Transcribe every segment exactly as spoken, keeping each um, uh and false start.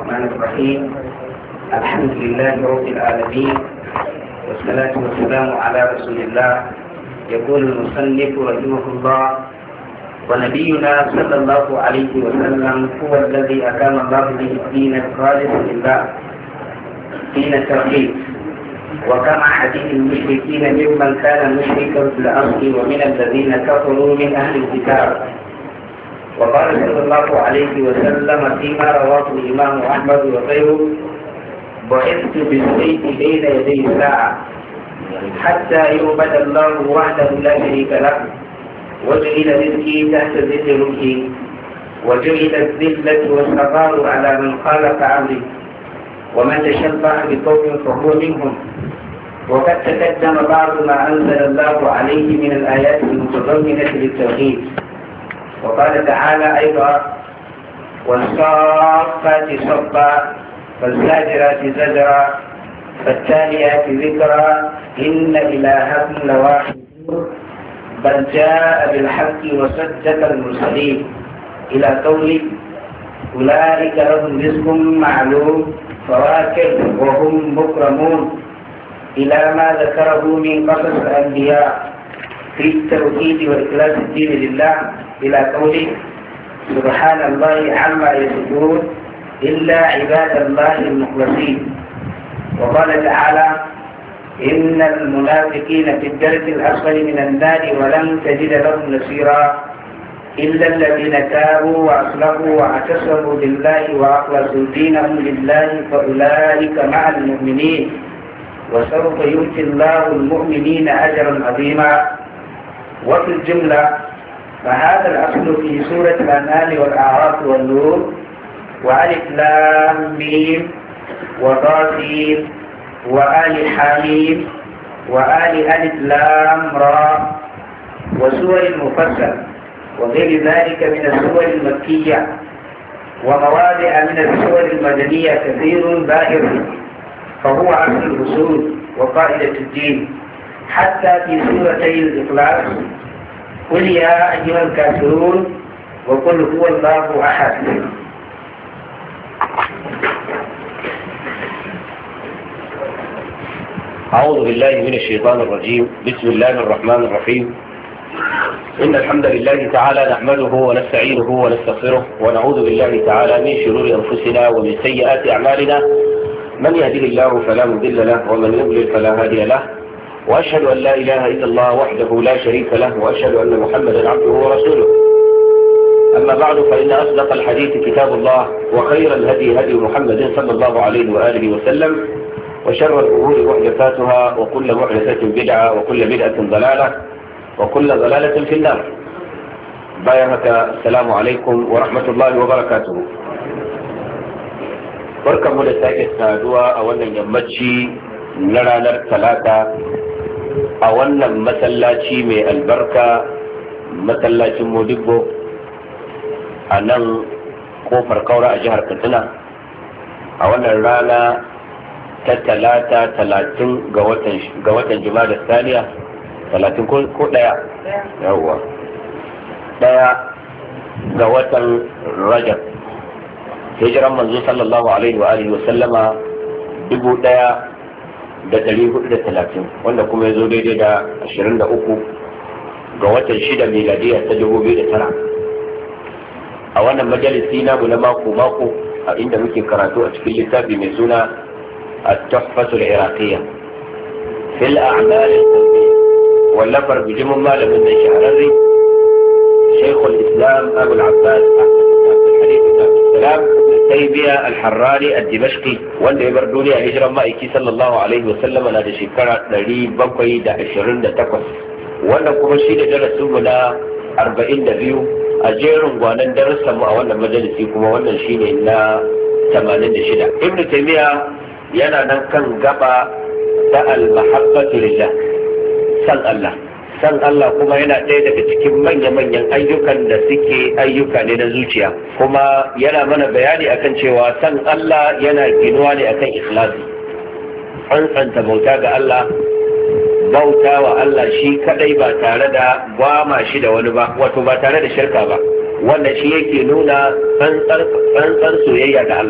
الرحمن الرحيم. الحمد لله رب العالمين، والصلاة والسلام على رسول الله. يقول المصنف رحمه الله: ونبينا صلى الله عليه وسلم هو الذي أقام الله به الدين الخالص لله، دين التوحيد، وكما حديث المشركين ممن كان مشركا في الأصل ومن الذين كفروا من أهل الكتاب. وقال صلى الله عليه وسلم فيما رواه الإمام أحمد وغيره: بعثت بالسيف بين يدي الساعة حتى يعبد الله وحده لا شريك له، وجعل رزقي تحت ظل رمحي، وجعل الذلة والصغار على من خالف أمري، ومن تشبه بقوم فهو منهم. وقد تقدم بعض ما أنزل الله عليه من الآيات المتضمنة للتوحيد. وقال تعالى أيضا: والصافات صفا فالزاجرات زجرا فالتاليات ذكرا إن إلهكم لواحد بل جاء بالحق وصدق المرسلين، إلى قوله: أولئك لهم رزق معلوم فواكه وهم مكرمون، إلى ما ذكره من قصص الأنبياء في التوحيد وإخلاص الدين لله، إلى قوله: سبحان الله عما يصفون إلا عباد الله المخلصين. وقال تعالى: إن المنافقين في الدرك الأسفل من النار ولن تجد لهم نصيرا إلا الذين تابوا وأصلحوا واعتصموا بالله وأخلصوا دينهم لله فأولئك مع المؤمنين وسوف يؤتي الله المؤمنين أجرا عظيما. وفي الجملة فهذا الأصل في سورة الأنعام والأعراف والنور وألف لام ميم وطاسين وآل حميم وآل ألف لام را وسور المفصل وغير ذلك من السور المكية، ومواضع من السور المدنية كثير ظاهر، فهو أصل الأصول وقاعدة الدين. حتى في سورتي الإخلاص: قل يا أيها الكافرون وقل هو الله أحد. أعوذ بالله من الشيطان الرجيم. بسم الله الرحمن الرحيم. إن الحمد لله تعالى نحمده ونستعينه ونستغفره، ونعوذ بالله تعالى من شرور أنفسنا ومن سيئات أعمالنا. من يهده الله فلا مضل له، ومن يضلل فلا هادي له، وأشهد أن لا إله إلا الله وحده لا شريك له، وأشهد أن محمدا عبده ورسوله. أما بعد، فإن أصدق الحديث كتاب الله، وخير الهدي هدي محمد صلى الله عليه وآله وسلم، وشر الأمور محدثاتها، وكل محدثة بدعة، وكل بدعة ضلالة، وكل ضلالة في النار. بايعك السلام عليكم ورحمة الله وبركاته. barkanmu da sake saduwa a wannan yammaci na ranar talata a wannan masallaci mai albarka, masallacin Modibbo a nan kofar Kaura a jihar Katsina, a wannan rana ta talata talatin ga watan Jumada Saniya, talatin ko daya yawwa daya ga watan Rajab, hijiran manzo sallallahu alaihi wa alihi wa sallama dubu daya da dari hudu da talatin, wanda kuma ya zo daidai da ashirin da uku ga watan shida miladiya ta dubu biyu da tara. A wannan majalisi namu na mako mako, a inda muke karatu a cikin littafi mai suna التحفة العراقية في الأعمال القلبية، واللفر بجمع مال من الشهرري شيخ الإسلام أبو العباس أحمد بن عبد الحليم بن عبد السلام بن تيمية الحراني الدمشقي، wanda ya bar duniya a hijiran ma'aiki sallallahu alaihi wasallam na da shekara ɗari bakwai da ashirin da takwas, wannan kuma shi da darasinmu na arba'in da biyu a jerin gwanan darussanmu a wannan majalisi, kuma wannan shine na tamanin da shida. Ibn Taymiyyah yana nan kan gaba da al-mahabbatu lillah, san Allah. San Allah kuma yana ɗaya daga cikin manya-manyan ayyukan da suke ayyuka ne na zuciya, kuma yana mana bayani akan cewa san Allah yana ginuwa ne akan ikhlasi, tsantsanta bauta ga Allah, bauta wa Allah shi kadai ba tare da gwama shi da wani ba, wato ba tare da shirka ba. Wannan shi yake nuna tsantsar soyayya ga Allah.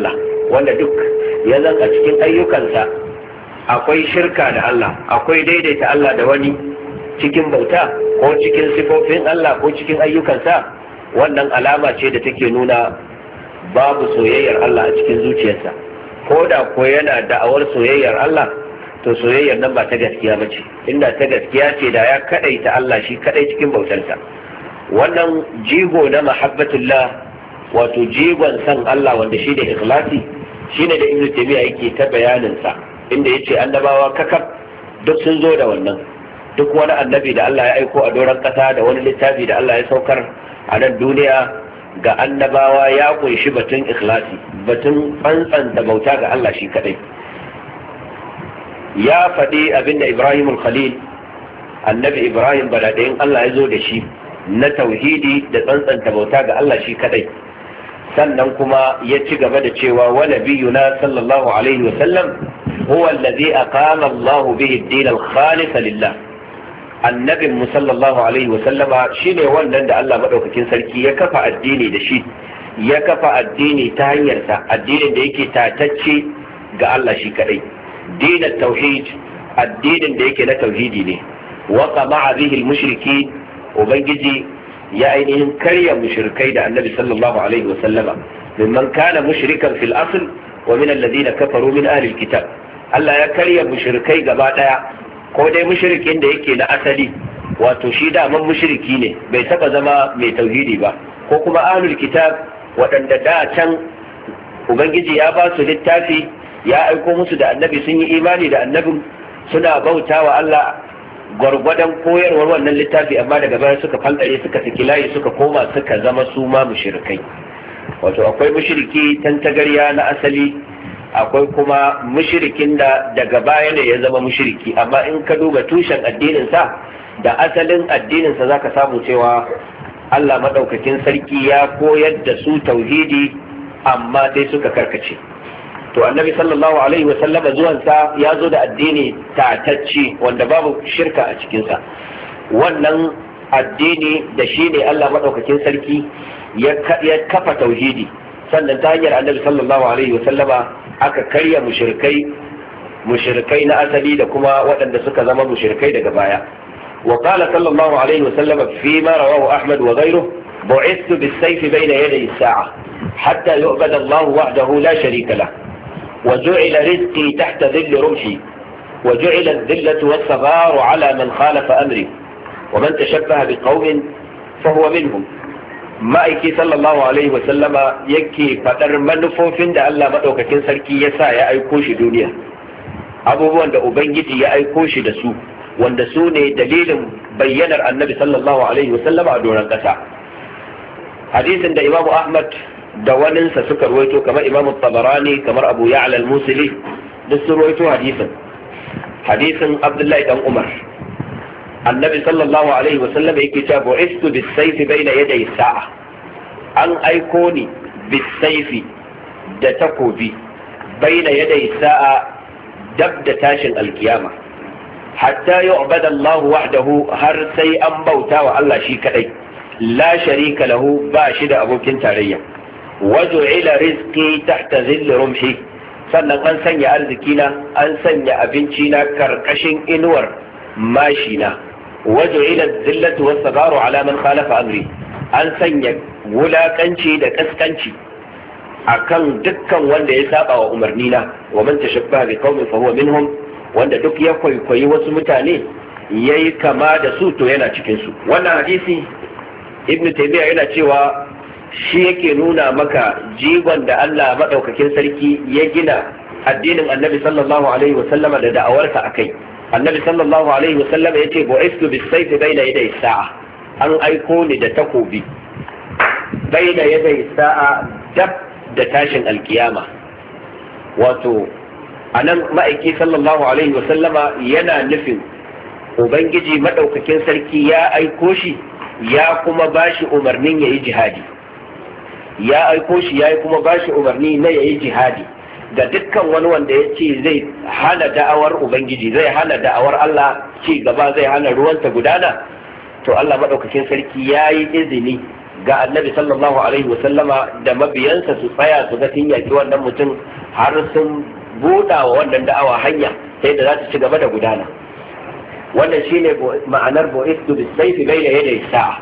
wanda duk ya zan a cikin ayyukansa akwai shirka da Allah, akwai daidaita Allah da wani cikin bauta ko cikin sifofin Allah ko cikin ayyukansa, wannan alama ce da take nuna babu soyayyar Allah a cikin zuciyarsa. Ko da ko yana da'awar soyayyar Allah, to soyayyar nan ba ta gaskiya ba ce. Inda ta gaskiya ce da ya kadaita Allah shi kadai cikin bautarsa. Wannan jigo na mahabbatullah, wato jigon san Allah wanda shi da ikhlasi, shine da Ibn Taymiyyah yake ta bayanin sa, inda yace annabawa kakab duk sun zo da wannan. Duk wani annabi da Allah ya aiko a doron kasa da wani littafi da Allah ya saukar a nan duniya ga annabawa ya kunshi batun ikhlasi, batun tsantsanta bauta ga Allah shi kadai. Ya faɗi abinda Ibrahim al-Khalil, annabi Ibrahim baladayin Allah ya zo da shi na tauhidi da tsantsanta bauta ga Allah shi kadai. Sannan kuma ya ci gaba da cewa wa nabiyuna sallallahu alaihi wa sallam huwa alladhi aqama Allah bihi ad-din al-khalis lillah. Annabin mu sallallahu alaihi wa sallama shine wannan da Allah madaukakin sarki ya kafa addini da shi, ya kafa addini ta hanyar sa, addinin da yake tatacce ga Allah shi kadai. Dinat tauhid, addinin da yake na tauhidi ne. Wa qama'a bihi al-mushriki, ubangiji ya ainihin karya mushrikai da annabi sallallahu alaihi wa sallama, mimman kana mushrikan fil asl wa min alladhina kafaru min ahli al-kitab. Allah ya karya mushrikai gaba daya, ko dai mushrikin da yake na asali, wato shi daman mushriki ne bai taba zama mai tauhidi ba, ko kuma ahlul kitab waɗanda da can ubangiji ya ba su littafi, ya aiko musu da annabi, sun yi imani da annabin, suna bautawa Allah gwargwadon koyarwar wannan littafi, amma daga baya suka fankare, suka saki layi, suka koma suka zama su ma mushrikai. Wato akwai mushriki tantagarya na asali, akwai kuma mushrikin da daga baya ne ya zama mushriki, amma in ka duba tushen addininsa da asalin addininsa za ka samu cewa Allah maɗaukakin sarki ya koyar da su tauhidi, amma sai suka karkace. To annabi sallallahu alaihi wasallama zuwansa ya zo da addini tatacci wanda babu shirka a cikinsa. Wannan addini da shi ne Allah maɗaukakin sarki ya kafa tauhidi, sannan ta hanyar annabi sallallahu alaihi wasallama aka karya mushrikai mushrikai na asali da kuma waɗanda suka zama mushrikai daga baya. Wa qala sallallahu alaihi wa sallam fi ma rawahu Ahmad wa ghayruhu bu'ithtu bis-sayf bayna yaday as-sa'a hatta yu'bada Allah wahdahu la sharika lah wa ju'ila rizqi tahta dhill rumhi wa ju'ila adh-dhillatu was-sagharu ala man khalafa amri wa man tashabbaha biqawmin fa huwa minhum. Ma'aiki sallallahu alaihi wa sallama yake fadar manufofin da Allah madaukakin sarki ya sa ya aiko shi duniya, abubuwan da ubangiji ya aiko shi da su, wanda su ne dalilin bayyanar annabi sallallahu alaihi wa sallama a doron kasa. Hadisin da Imam Ahmad da waninsa suka ruwaito, kamar Imam Tabarani, kamar Abu Ya'la al-Musili, duk sun ruwaito hadisin. Hadisin Abdullahi dan Umar, annabi sallallahu alaihi wa sallam yake cewa bu'istu bis-sayfi bayna yaday sa'a, an aiko ni bis-sayfi da takobi bayna yaday sa'a, dab da tashin alkiyama, hatta yu'bada Allah wahdahu, har sai an bauta wa Allah shi kadai, la sharika lahu, ba shi da abokin tarayya. Waju'ila rizqi tahta zill rumhi, sannan an sanya arzikina, an sanya abincina karkashin inuwar mashina. وجعل الذلة والصغار على من خالف أمري, an sanya wulakanci da kaskanci akan dukkan wanda ya saba wa umarnina. Wa man tashabbaha bi qaumin fa huwa minhum, wanda duk ya kwaikwayi wasu mutane yayi kama da su to yana cikin su. Wannan hadisi Ibn Taymiyyah yana cewa shi yake nuna maka jigon da Allah madaukakin sarki ya gina addinin Annabi sallallahu alaihi wa sallama da da'awarsa akai. Annabi sallallahu alaihi wasallam ya ce bu'istu bis-sayf bayna yaday sa'a, an aiko ni da takobi bayna yaday sa'a, dab da tashin alkiyama. Wato anan ma'aiki sallallahu alaihi wasallama yana nufin ubangiji madaukakin sarki ya aiko shi, ya kuma bashi umarnin yayi jihadi, ya aiko shi ya kuma bashi umarni na yayi jihadi ga dukkan wani wanda ya ce zai hana da'awar ubangiji, zai hana da'awar Allah ci gaba, zai hana ruwanta gudana. To Allah madaukakin sarki ya yi izini ga annabi sallallahu alaihi wasallama da mabiyansa su tsaya su ga sun yaki wannan mutum har sun buɗa wa wannan da'awa hanya sai da za ta ci gaba da gudana. Wannan shine ma'anar bu'istu bis-sayfi bayna yaday sa'a.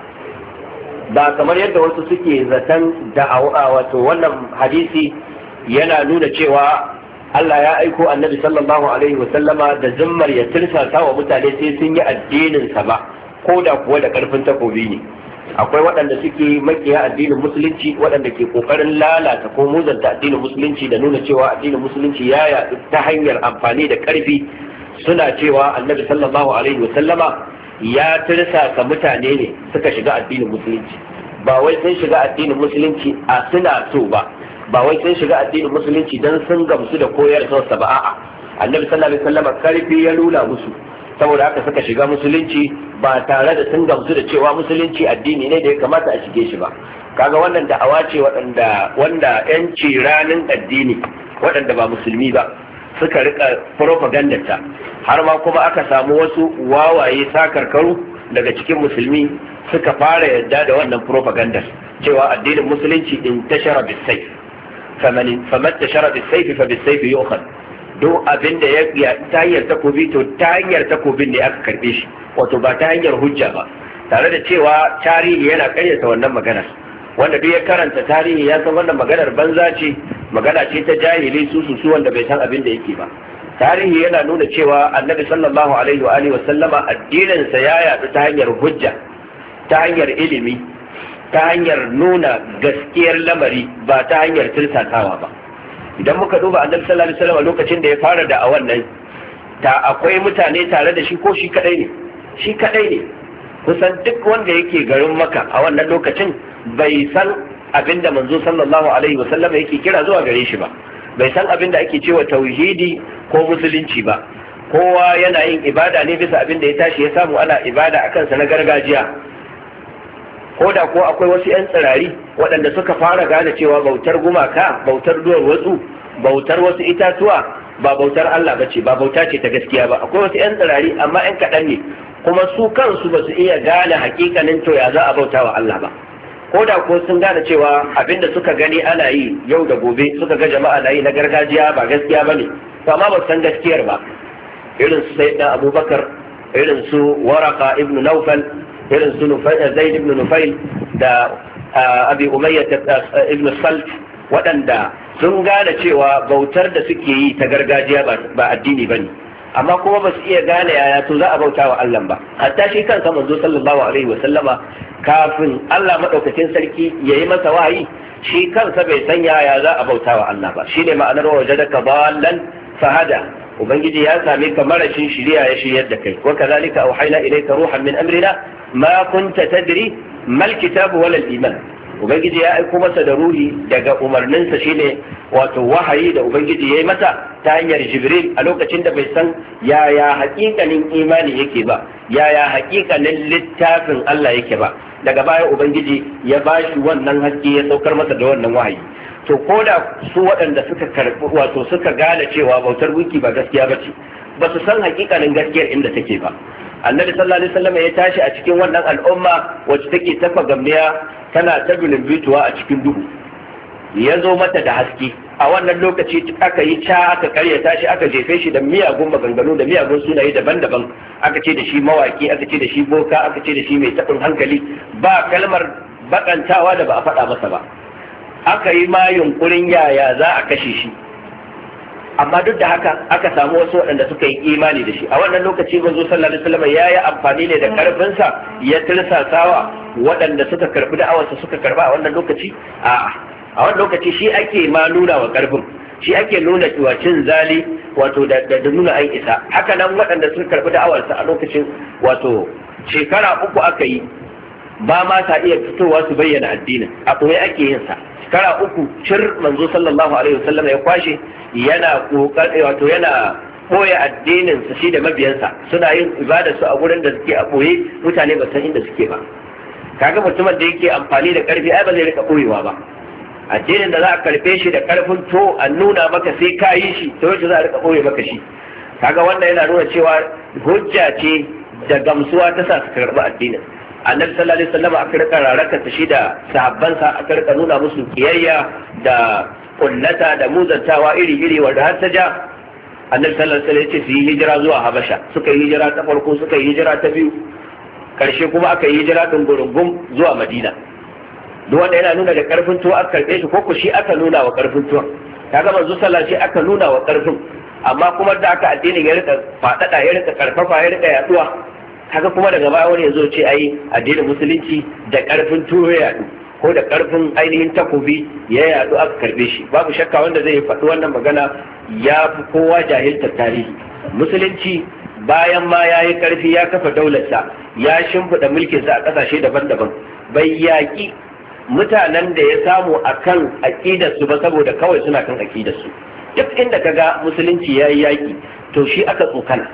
Ba kamar yadda wasu suke zaton da'awa, wato wannan hadisi yana nuna cewa Allah ya aiko annabi sallallahu alaihi wa sallama da zimmar ya tirsasa wa mutane sai sun yi addinin sa ba, ko da kuwa da karfin takobi ne. Akwai waɗanda suke makiya addinin musulunci, waɗanda ke kokarin lalata ko muzanta addinin musulunci da nuna cewa addinin musulunci ya yaɗu ta hanyar amfani da ƙarfi. Suna cewa annabi sallallahu alaihi wa sallama ya tirsasa mutane ne suka shiga addinin musulunci, ba wai sun shiga addinin musulunci a suna so ba, ba wai sun shiga addinin musulunci dan sun gamsu da koyarwarsa ba. A'a, annabi sallallahu alaihi wa sallama karfi ya nuna musu, saboda haka suka shiga musulunci ba tare da sun gamsu da cewa musulunci addini ne da ya kamata a shige shi ba. Kaga wannan da'awa ce waɗanda wanda yanci ranin addini waɗanda ba musulmi ba suka rika propaganda ta, har ma kuma aka samu wasu wawaye sakarkaru daga cikin musulmi suka fara yadda da wannan propaganda cewa addinin musulunci in tashara bisayf faman faman tashara bisayf fa bisayf yu'khad. Duk abin da ya ta hanyar takobi to ta hanyar takobin ne aka karbe shi, wato ba ta hanyar hujja ba, tare da cewa tarihi yana karyata wannan maganar. Wanda duk ya karanta tarihi ya san wannan maganar banza ce, magana ce ta jahili su su wanda bai san abin da yake ba. Tarihi yana nuna cewa annabi sallallahu alaihi wa alihi wa sallama addinin sa ya yadu ta hanyar hujja, ta hanyar ilimi, ta hanyar nuna gaskiyar lamari, ba ta hanyar tirsatawa ba. Idan muka duba annabi sallallahu alaihi wa sallam lokacin da ya fara da a wannan, ta akwai mutane tare da shi ko shi kadai ne? Shi kadai ne. Kusan duk wanda yake garin Makka a wannan lokacin bai san abinda manzo sallallahu alaihi wa sallam yake kira zuwa gare shi ba, bai san abinda ake cewa tauhidi ko musulunci ba. Kowa yana yin ibada ne bisa abinda ya tashi ya samu ana ibada a kansa na gargajiya. Ko da ko akwai wasu 'yan tsirari waɗanda suka fara gane cewa bautar gumaka, bautar duwar watsu, bautar wasu itatuwa ba bautar Allah bace, ba bauta ce ta gaskiya ba. Akwai wasu 'yan tsirari amma 'yan kaɗan ne, kuma su kansu ba su iya gane hakikanin to ya za a bauta wa Allah ba. Ko da ko sun gane cewa abinda suka gani ana yi yau da gobe, suka ga jama'a na yi na gargajiya ba gaskiya ba ne, to amma ba san gaskiyar ba. Irin su Sayyidina Abubakar, irin su Waraka ibn Nawfal, irin su Zaid ibn Nufail da Abi Umayyah ibn Salt, waɗanda sun gane cewa bautar da suke yi ta gargajiya ba addini bane, amma kuma ba su iya gane yaya to za a bauta wa Allah ba. Hatta shi kansa manzo sallallahu alaihi wa sallama kafin Allah madaukakin sarki yayi masa wahayi, shi kansa bai san yaya za a bauta wa Allah ba. Shine ma'anar wajadaka dallan fahada, ubangiji ya same ka marashin shiriya ya shiryar da kai. Wa kadhalika auhayna ilayka ruhan min amrina ma kunta tadri mal kitabu wal iman. Ubangiji ya aiko masa da ruhi daga umarninsa, shine wato wahayi da ubangiji ya yi masa ta hanyar Jibril a lokacin da bai san yaya hakikanin imani yake ba, yaya hakikanin littafin Allah yake ba. Daga baya ubangiji ya bashi wannan haske, ya saukar masa da wannan wahayi. To ko da su waɗanda suka karɓi, wato suka gane cewa bautar gunki ba gaskiya ba ce, ba su san hakikanin gaskiyar inda take ba. Annabi sallallahu alaihi wasallam ya tashi a cikin wannan al'umma wacce take tafa gamniya, tana ta bituwa a cikin duhu, ya zo mata da haske. A wannan lokaci aka yi ca, aka karyata shi, aka jefe shi da miyagun maganganu da miyagun sunaye daban-daban. Aka ce da shi mawaki, aka ce da shi boka, aka ce da shi mai taɓin hankali, ba kalmar bakantawa da ba a faɗa masa ba. Aka yi ma yunkurin yaya za a kashe shi, amma duk da haka aka samu wasu waɗanda suka yi imani da shi. A wannan lokaci manzo sallallahu alaihi wasallam ya yi amfani ne da karfinsa ya tirsasawa waɗanda suka karbi da'awarsa suka karba a wannan lokaci. A'a, a wannan lokaci shi ake ma nuna wa karfin, shi ake nuna cewa cin zali, wato da nuna an isa. Haka nan waɗanda suka karbi da'awarsa a lokacin, wato shekara uku aka yi ba ma ta iya fitowa su bayyana addinin, a koyi ake yin sa. Shekara uku cir manzo sallallahu alaihi wasallam ya kwashe yana kokari, wato yana boye addinin sa shi da mabiyansa, suna yin ibada su a gurin da suke a boye, mutane ba san inda suke ba. Kaga mutumin da yake amfani da karfi ai ba zai rika boyewa ba. Addinin da za a karfe shi da karfin to a nuna maka sai ka yi shi, to yace za a rika boye maka shi. Kaga wannan yana nuna cewa hujja ce da gamsuwa ta sa su karɓi addinin. Annabi sallallahu alaihi wasallam aka rika raraka ta shi da sahabbansa, aka rika nuna musu kiyayya da kullata da muzantawa iri-iri wanda har ta ja annabi sallallahu alaihi wasallam ya ce su yi hijira zuwa habasha. Suka yi hijira ta farko, suka yi hijira ta biyu, karshe kuma aka yi hijira din gurungum zuwa madina. duk wanda yana nuna da karfin tuwa aka karbe shi ko ku shi aka nuna wa karfin tuwa. kaga manzo sallallahu alaihi aka nuna wa karfin, amma kuma da aka addinin ya rika fadada, ya rika karfafa, ya rika yaduwa. kaga kuma daga baya wani yazo ce ai addinin musulunci da karfin tuwa ya yadu ko da karfin ainihin takobi ya yadu aka karbe shi. babu shakka wanda zai faɗi wannan magana ya fi kowa jahiltar tarihi. musulunci bayan ma ya yi karfi, ya kafa daularsa, ya shimfiɗa mulkinsa a ƙasashe daban-daban, bai yaƙi mutanen da ya samu a kan aƙidarsu ba saboda kawai suna kan aƙidarsu. duk inda ka ga musulunci ya yi yaƙi to shi aka tsokana.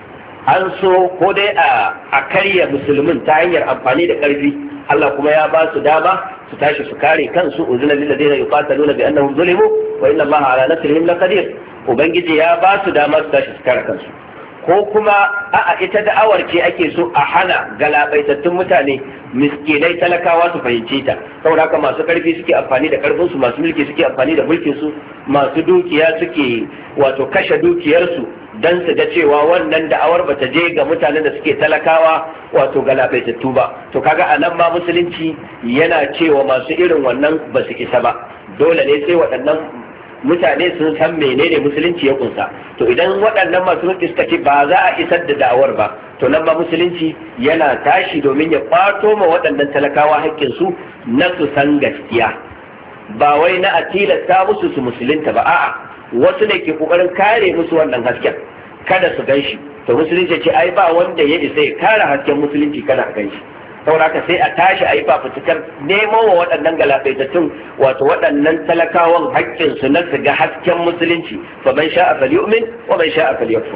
an so ko dai a karya musulmin ta hanyar amfani da ƙarfi, Allah kuma ya ba su dama su tashi su kare kansu. uzina lil ladina yuqataluna bi annahum zulimu wa inna Allaha ala nasrihim laqadir. ubangiji ya ba su dama su tashi su kare kansu. ko kuma a'a ita da'awar ce ake so a hana galabaitattun mutane, miskinai, talakawa su fahimce ta. saboda haka masu karfi suke amfani da karfin su, masu mulki suke amfani da mulkin su, masu dukiya suke wato kashe dukiyar su dan su ga cewa wannan da'awar bata je ga mutanen da suke talakawa wato galabaitattu ba. to kaga anan ma musulunci yana cewa masu irin wannan ba su isa ba. dole ne sai waɗannan mutane sun san menene musulunci ya kunsa. to idan waɗannan masu mulki suka ce ba za a isar da da'awar ba, to nan ba musulunci yana tashi domin ya kwato ma waɗannan talakawa haƙƙinsu na su san gaskiya, ba wai na a tilasta musu su musulunta ba. a'a wasu ne ke kokarin kare musu wannan hasken kada su gan shi. to musulunci ce ai ba wanda ya isa ya kare hasken musulunci kada a gan shi. saboda haka sai a tashi a yi fafutukar nemo wa waɗannan galabaitattun wato waɗannan talakawan haƙƙinsu na su ga hasken musulunci. fa man sha'a falyu'min wa man sha'a falyakfur.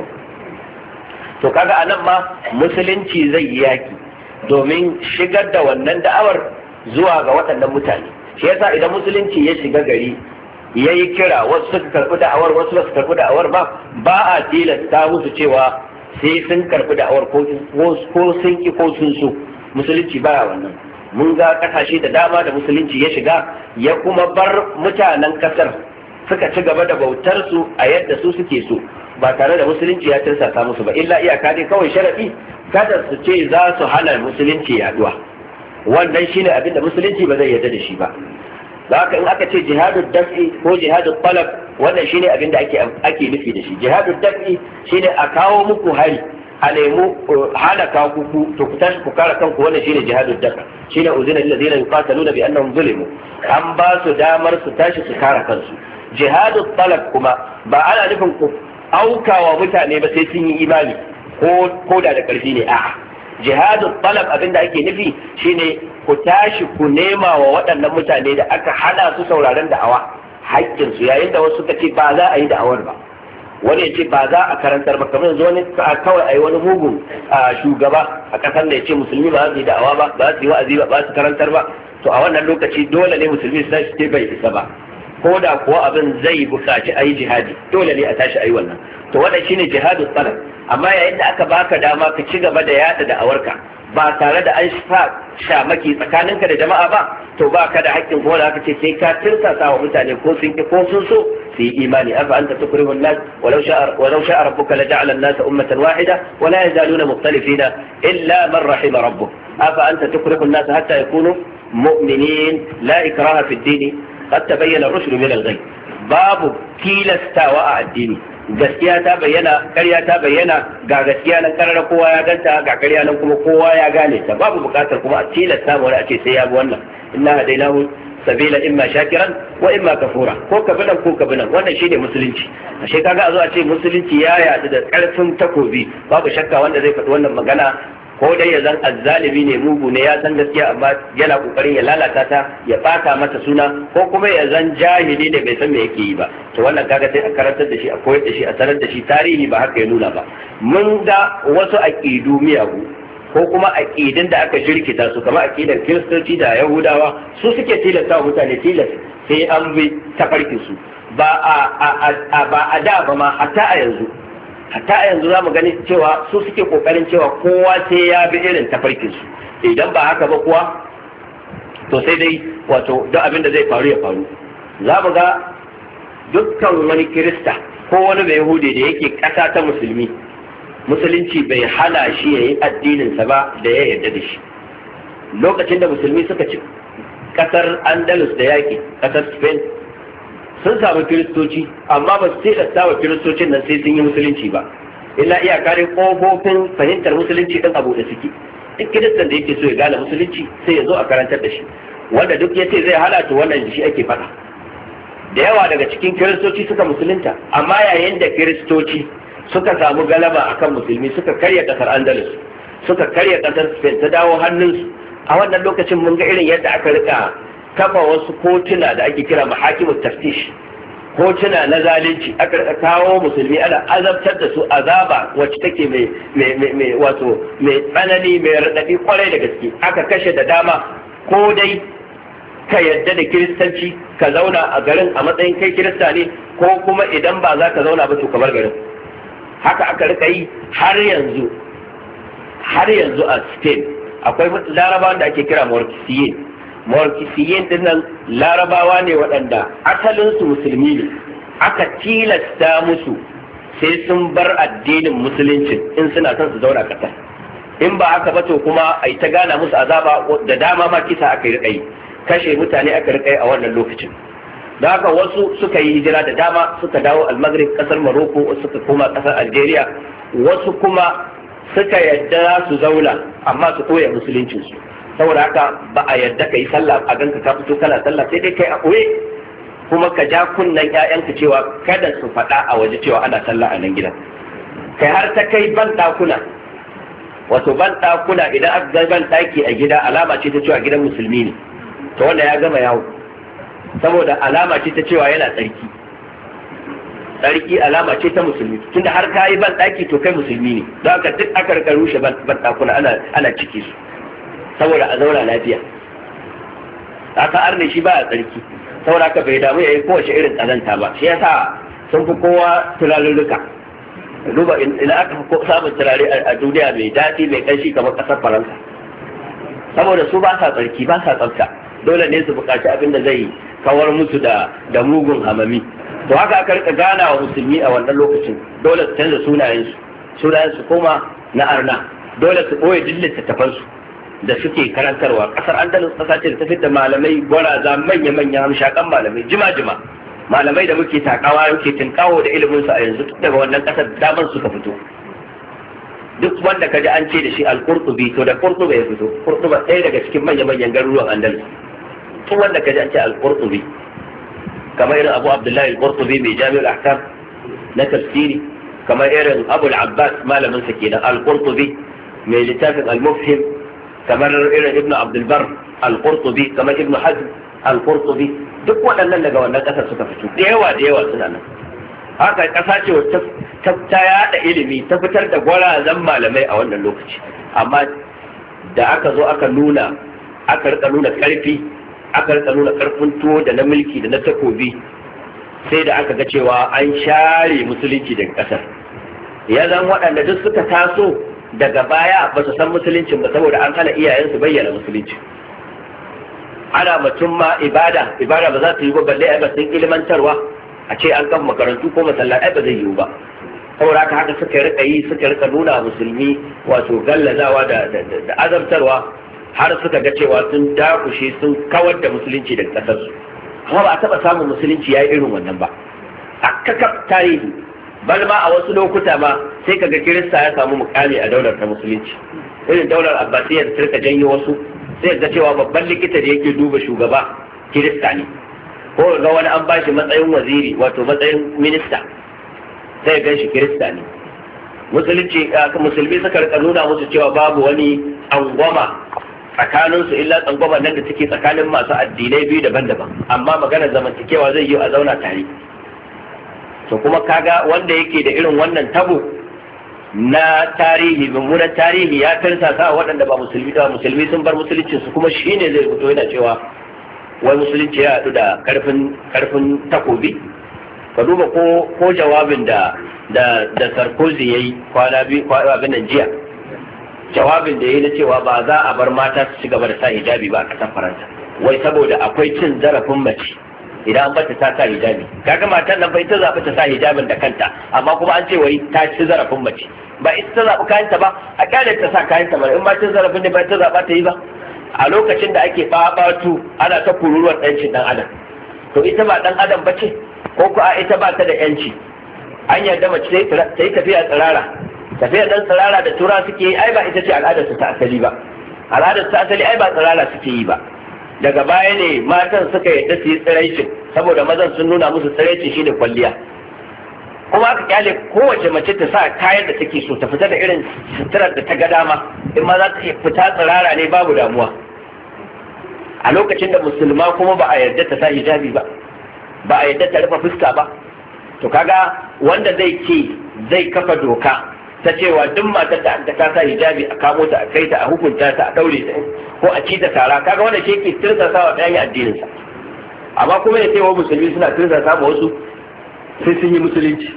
to kaga anan ma musulunci zai yi yaki domin shigar da wannan da'awar zuwa ga waɗannan mutane. shi yasa idan musulunci ya shiga gari ya yi kira, wasu suka karɓi da'awar, wasu ba su karɓi da'awar ba, ba a tilasta musu cewa sai sun karɓi da'awar ko sun ki ko sun so. musulunci baya wannan. mun ga kasashe da dama da musulunci ya shiga ya kuma bar mutanen kasar suka ci gaba da bautar su a yadda su suke so ba tare da musulunci ya tirsasa musu ba. illa iyaka dai kawai sharadi kada su ce za su hana musulunci yaduwa. wannan shine abin da musulunci ba zai yarda da shi ba. da haka in aka ce jihadul daf'i ko jihadul talab, wannan shine abin da ake ake nufi da shi. jihadul daf'i shine a kawo muku hari, a nemi halaka ku to ku tashi ku kare kanku. wannan shine jihadul dafa, shine uzina lil ladina yuqataluna bi annahum zulimu, an ba su damar su tashi su kare kansu. jihadul talab kuma ba ana nufin ku aukawa mutane ba sai sun yi imani ko ko da da karfi ne. a'a jihadul talab abinda ake nufi shine ku tashi ku nema wa waɗannan mutane da aka hana su sauraron da'awa haƙƙinsu, yayin da wasu suka ce ba za a yi da'awar ba. wani ya ce ba za a karantar ba, kamar yanzu wani kawai a yi wani mugun shugaba a kasar da ya ce musulmi ba su yi da'awa ba, ba su yi wa'azi ba, ba su karantar ba. to a wannan lokaci dole ne musulmi su tashi ce bai isa ba, ko da kuwa abin zai buƙaci a yi jihadi, dole ne a tashi a yi wannan. to wannan shine jihadul talab. amma yayin da aka baka dama ka ci gaba da yada da'awarka ba tare da an sa shamaki tsakaninka da jama'a ba, to ba ka da haƙƙin kuma da aka ce sai ka tirsasa wa mutane ko sun ki ko sun so su yi imani. afa anta tukrihu an-nas walau sha'a walau sha'a rabbuka laja'ala an-nasa ummatan wahida wa la yazaluna mukhtalifina illa man rahima rabbuk. afa anta tukrihu an-nas hatta yakunu mu'minin la ikraha fi ad-din qad tabayyana ar-rushd min al-ghayb. babu tilastawa a addini. gaskiya ta bayyana, ƙarya ta bayyana, ga gaskiya nan karara kowa ya ganta, ga ƙarya nan kuma kowa ya gane ta. babu buƙatar kuma a tilasta wani a ce sai ya bi wannan. inna hadainahu sabila imma shakiran wa imma kafura, ko kabinan ko kabinan. wannan shine musulunci. ashe kaga a zo a ce musulunci ya yadu da ƙarfin takobi, babu shakka wanda zai faɗi wannan magana ko dai ya zan azzalimi ne, mugu ne, ya san gaskiya amma yana kokarin ya lalata ta, ya bata mata suna, ko kuma ya zan jahili ne bai san me yake yi ba. to wannan kaga sai a karantar da shi, a koyar da shi, a sanar da shi. tarihi ba haka ya nuna ba. mun ga wasu aqidu miyagu ko kuma aqidin da aka jirkita su, kamar aqidar kiristoci da yahudawa, su suke tilasta mutane tilas sai an bi tafarkin su. ba a ba a da ba ma, hatta a yanzu hatta a yanzu za mu gani cewa su suke kokarin cewa kowa sai ya bi irin tafarkin su. idan ba haka ba kuwa to sai dai wato duk abin da zai faru ya faru. za mu ga dukkan wani kirista ko wani bai yahudi da yake ƙasa ta musulmi, musulunci bai hana shi ya yi addininsa ba da ya yarda da shi. Lokacin da musulmi suka ci ƙasar Andalus da yaƙi, ƙasar Spain, sun samu kiristoci, amma ba su tilasta wa kiristocin nan sai sun yi musulunci ba, illa iyakare ƙofofin fahimtar musulunci ɗin abu da suke. Duk kiristan da yake so ya gane musulunci sai ya zo a karantar da shi, wanda duk ya ce zai halata wannan shi ake faɗa. Da yawa daga cikin kiristoci suka musulunta, amma yayin da kiristoci suka samu galaba akan musulmi, suka karya ƙasar Andalus, suka karya ƙasar Spain, ta dawo hannunsu. A wannan lokacin mun ga irin yadda aka rika kafa wasu kotuna da ake kira mahakimut taftish, kotuna na zalunci, aka rika kawo musulmi ana azabtar da su azaba wacce take mai mai wato mai tsanani, mai radadi kwarai da gaske. Aka kashe da dama, ko dai ka yadda da kiristanci ka zauna a garin a matsayin kai kirista ne, ko kuma idan ba za ka zauna ba to ka bar garin. Haka aka rika yi har yanzu har yanzu a Spain akwai larabawan da ake kira Morkisiyin. Morkisiyin din nan larabawa ne waɗanda asalinsu musulmi ne, aka tilasta musu sai sun bar addinin musulunci in suna son su zauna ƙasar. In ba haka ba to kuma a yi ta gana musu azaba, da dama ma kisa aka yi rikai, kashe mutane aka rikai a wannan lokacin. Da haka wasu suka yi hijira da dama, suka dawo al-Maghrib, ƙasar Morocco, suka koma ƙasar Algeria, wasu kuma suka yadda za su zauna amma su koya musuluncinsu. Saboda haka ba a yadda ka yi sallah a ganka ka fito kana sallah, sai dai kai a koye, kuma ka ja kunnen ƴaƴanka cewa kada su faɗa a waje cewa ana sallah a nan gidan. Kai har ta kai ban ɗakuna, wato ban ɗakuna idan aka ga ban ɗaki a gida alama ce ta cewa gidan musulmi ne, to wanda ya gama yawo, saboda alama ce ta cewa yana tsarki. Tsarki alama ce ta musulmi, tunda har ka yi ban ɗaki to kai musulmi ne, don haka duk aka rika rushe ban ɗakuna ana ana ciki su saboda a zauna lafiya. Haka arne shi ba a tsarki, saboda haka bai damu ya yi kowace irin ƙazanta ba, shi yasa sun fi kowa turarurruka. Duba idan aka fi samun turare a duniya mai daɗi mai ƙanshi kamar ƙasar Faransa, saboda su ba sa tsarki, ba sa tsafta, dole ne su buƙaci abin da zai kawar musu da da mugun hamami. To haka aka rika gana wa musulmi a wannan lokacin, dole su canza sunayensu, sunayensu koma na arna, dole su ɓoye duk littattafansu da suke karantarwa. Ƙasar Andalus ƙasa ce da ta fitar malamai gwaraza manya-manya hamshakan malamai, jima-jima malamai da muke takawa muke tinkawo da iliminsu a yanzu tun daga wannan ƙasar daman suka fito. Duk wanda kaji an ce da shi al-Qurtubi, to da Qurtuba ya fito. Qurtuba ɗaya daga cikin manya-manyan garuruwan Andalus. Duk wanda kaji an ce al-Qurtubi, kamar irin Abu Abdullahi al-Qurtubi mai Jami'ul Ahkam na tafsiri, kamar irin Abu al-Abbas malamin sa kenan al-Qurtubi mai littafin al-Mufhim, kamar irin Ibn Abdul Barr al-Qurtubi, kamar Ibn Hazm al-Qurtubi, duk waɗannan daga wannan ƙasar suka fito, da yawa da yawa suna nan. Haka ƙasa ce wacce ta yaɗa ilimi, ta fitar da gwarazan malamai a wannan lokaci, amma da aka zo aka nuna aka rika nuna ƙarfi, aka rika nuna karfin tuwo da na mulki da na takobi, sai da aka ga cewa an share musulunci daga kasar. Ya zan waɗanda duk suka taso daga baya ba su san musuluncin ba, saboda an hana iyayensu bayyana musulunci. Ana mutum ma ibada ibada ba za ta yi ba, balle ai ba sun ilimantarwa a ce an kan makarantu ko masallatai ba zai yiwu ba. Saboda haka haka suka rika yi, suka rika nuna musulmi wato gallazawa da azabtarwa, har suka ga cewa sun dakushe sun kawar da musulunci daga ƙasarsu. Kuma ba a taɓa samun musulunci ya yi irin wannan ba a kakaf tarihi, bal ma a wasu lokuta ma sai kaga kirista ya samu mukami a daular ta musulunci. Irin daular abbasiyya da turka janyo wasu, sai ga cewa babban likita da yake duba shugaba kirista ne, ko ga wani an bashi matsayin waziri wato matsayin minista sai gan shi kirista ne. Musulunci musulmi suka rika nuna musu cewa babu wani angwama tsakaninsu illa tsangwama nan da take tsakanin masu addinai biyu daban-daban, amma maganar zamantakewa zai yi a zauna tare. To kuma kaga wanda yake da irin wannan tabo na tarihi, mummunan tarihi, ya tarsa sa waɗanda ba musulmi da musulmi sun bar musulunci su, kuma shine zai fito yana cewa wai musulunci ya haɗu da karfin karfin takobi. Ka duba ko ko jawabin da da da Sarkozy yayi kwana biyu abin nan jiya, jawabin da yayi na cewa ba za a bar mata su ci gaba da sa hijabi ba a ƙasar Faransa, wai saboda akwai cin zarafin mace idan an bata ta sa hijabi. Kaga matan nan bai ta zaɓi ta sa hijabin da kanta, amma kuma an ce wai ta ci zarafin mace. Ba ita ta zaɓi kayanta ba, a kyale ta sa kayanta ba, in ma cin zarafin ne ba ta zaɓa ta yi ba. A lokacin da ake babatu ana ta kururuwar ɗancin ɗan adam, to ita ba ɗan adam ba ce, ko ko a ita ba ta da yanci. An yarda mace ta yi tafiya tsirara, tafiya ɗan tsirara da tura suke yi, ai ba ita ce al'adarsu ta asali ba. Al'adar ta asali ai ba tsirara suke yi ba. Daga baya ne matan suka yadda su yi tsiraicin, saboda mazan sun nuna musu tsiraicin shi da kwalliya. Kuma aka kyale kowace mace ta sa kayan da take so, ta fita da irin suturar da ta ga dama, in ma za ta fita tsirara ne babu damuwa. A lokacin da musulma kuma ba a yarda ta sa hijabi ba, ba a yarda ta rufe fuska ba, to kaga wanda zai ce zai kafa doka ta cewa duk matar da ta sa hijabi a kamo ta, a kai ta, a hukunta ta, a daure ta ko a ci ta tara, kaga wanda ke ke tirsasa wa ɗayan addinin sa. Amma kuma ya ce wa musulmi suna tirsasa ma wasu sai sun yi musulunci.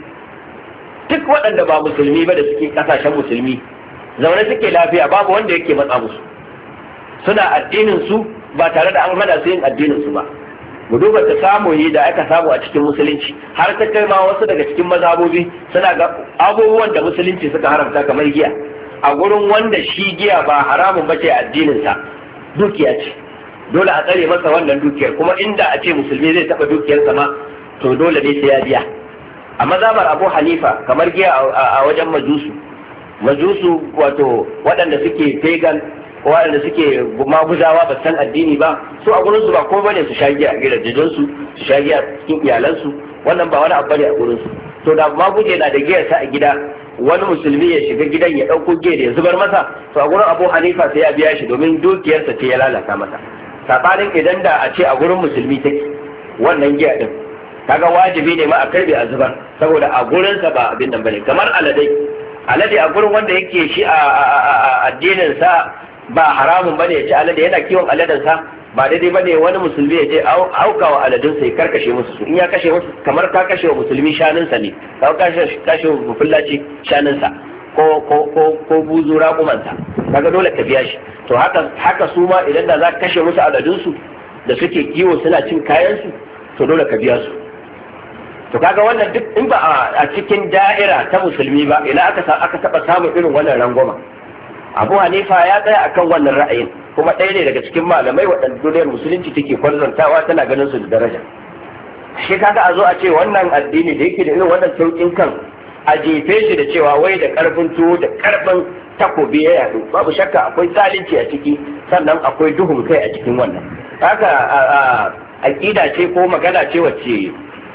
Duk waɗanda ba musulmi ba da suke ƙasashen musulmi zaune suke lafiya, babu wanda yake matsa musu, suna addinin su ba tare da an hana su yin addinin su ba. Mu duba ta samu yi da aka samu a cikin musulunci, har ta kai ma wasu daga cikin mazhabobi suna ga abubuwan da musulunci suka haramta kamar giya, a gurin wanda shi giya ba haramun bace addinin sa, dukiya ce, dole a tsare masa wannan dukiyar, kuma inda a ce musulmi zai taba dukiyarsa ma to dole ne sai ya biya. A mazhabar Abu Hanifa kamar giya a wajen majusu majusu wato waɗanda suke pagan, waɗanda suke maguzawa ba san addini ba, su a gurin su ba ko bane su sha giya a gidajen su, su sha giya cikin iyalansu, wannan ba wani abu bane a gurin su. To da maguje na da giyarsa a gida, wani musulmi ya shiga gidan ya ɗauko giya da ya zubar masa, to a gurin Abu Hanifa sai ya biya shi domin dukiyarsa ce ya lalata masa. Sabanin idan da a ce a gurin musulmi take wannan giya din, kaga wajibi ne ma a karbe a zubar, saboda a gurinsa ba abin nan bane. Kamar aladai, alade a gurin wanda yake shi a addinin sa ba haramun bane ya ci alade, yana kiwon aladen sa, ba daidai bane wani musulmi ya je aukawa aladun sa ya karkashe musu su. In ya kashe musu kamar ka kashe wa musulmi shanun sa ne, ka kashe kashe wa mufullaci shanun sa ko ko ko ko buzu raƙuman sa, kaga dole ka biya shi. To haka haka su ma idan da za ka kashe musu aladun su da suke kiwo suna cin kayan su, to dole ka biya su. To kaga wannan duk in ba a cikin da'ira ta musulmi ba, ina aka aka taba samun irin wannan rangwama. Abu Hanifa ya tsaya akan wannan ra'ayin, kuma ɗaya ne daga cikin malamai waɗanda duniyar musulunci take kwarzantawa tana ganin su da daraja. Shi kaga a zo a ce wannan addini da yake da irin wannan sauƙin kan, a jefe shi da cewa wai da ƙarfin tuwo da ƙarfin takobi ya yaɗu, babu shakka akwai zalunci a ciki, sannan akwai duhun kai a cikin wannan. Haka aƙida ce ko magana ce wacce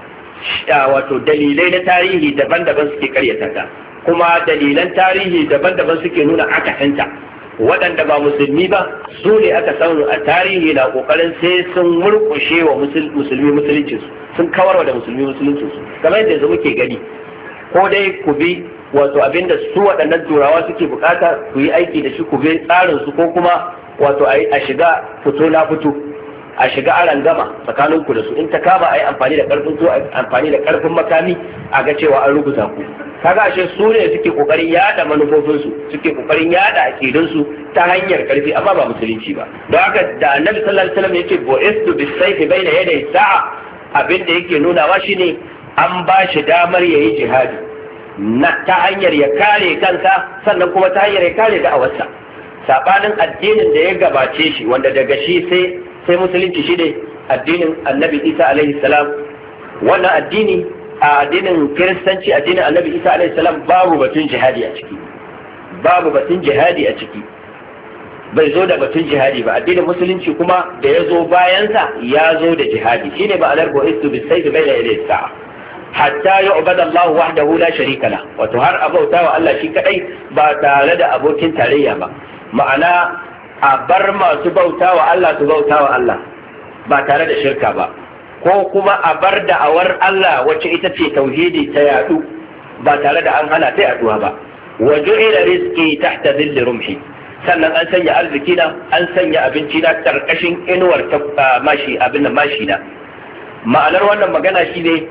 wato dalilai na tarihi daban-daban suke karyata ta, kuma dalilan tarihi daban-daban suke nuna akasinta. Waɗanda ba musulmi ba su ne aka samu a tarihi na ƙoƙarin sai sun murƙushe wa musulmi musuluncinsu, sun kawarwa da musulmi musuluncinsu, kamar yadda yanzu muke gani. Ko dai ku bi wato abinda su waɗannan turawa suke bukata ku yi aiki da shi, ku bi tsarinsu, ko kuma wato a shiga fito na fito, a shiga aran gama tsakanin ku da su, in ta kama a yi amfani da karfin to amfani da karfin makami a ga cewa an rubuta ku. Kaga ashe su ne suke kokarin yada manufofinsu, suke kokarin yada akidunsu ta hanyar karfi, amma ba musulunci ba. Don haka da Annabi sallallahu alaihi wasallam yace bu'istu bis-sayfi bayna yaday sa'a, abin da yake nunawa shine an ba shi damar yayi jihadi na ta hanyar ya kare kansa, sannan kuma ta hanyar ya kare da'awarsa. Sabanin addinin da ya gabace shi, wanda daga shi sai sai musulunci shi ne addinin Annabi Isa alaihi salam. Wannan addini, a addinin kiristanci, addinin Annabi Isa alaihi salam, babu batun jihadi a ciki, babu batun jihadi a ciki, bai zo da batun jihadi ba. Addinin musulunci kuma da ya zo bayansa ya zo da jihadi, shine ma'anar bu'istu bis-sayfi bayna yaday sa'a, hatta yu'bada Allah wahdahu la sharika la, wato har abauta wa Allah shi kadai ba tare da abokin tarayya ba. Ma'ana a bar masu bauta wa Allah su bauta wa Allah ba tare da shirka ba, ko kuma a bar da'awar Allah wacce ita ce tauhidi ta yadu ba tare da an hana ta yaduwa ba. Wa ju'ila rizqi tahta dhilli rumhi, sannan an sanya arziki na, an sanya abinci na karkashin inuwar ta mashi abin nan mashi na. Ma'anar wannan magana shine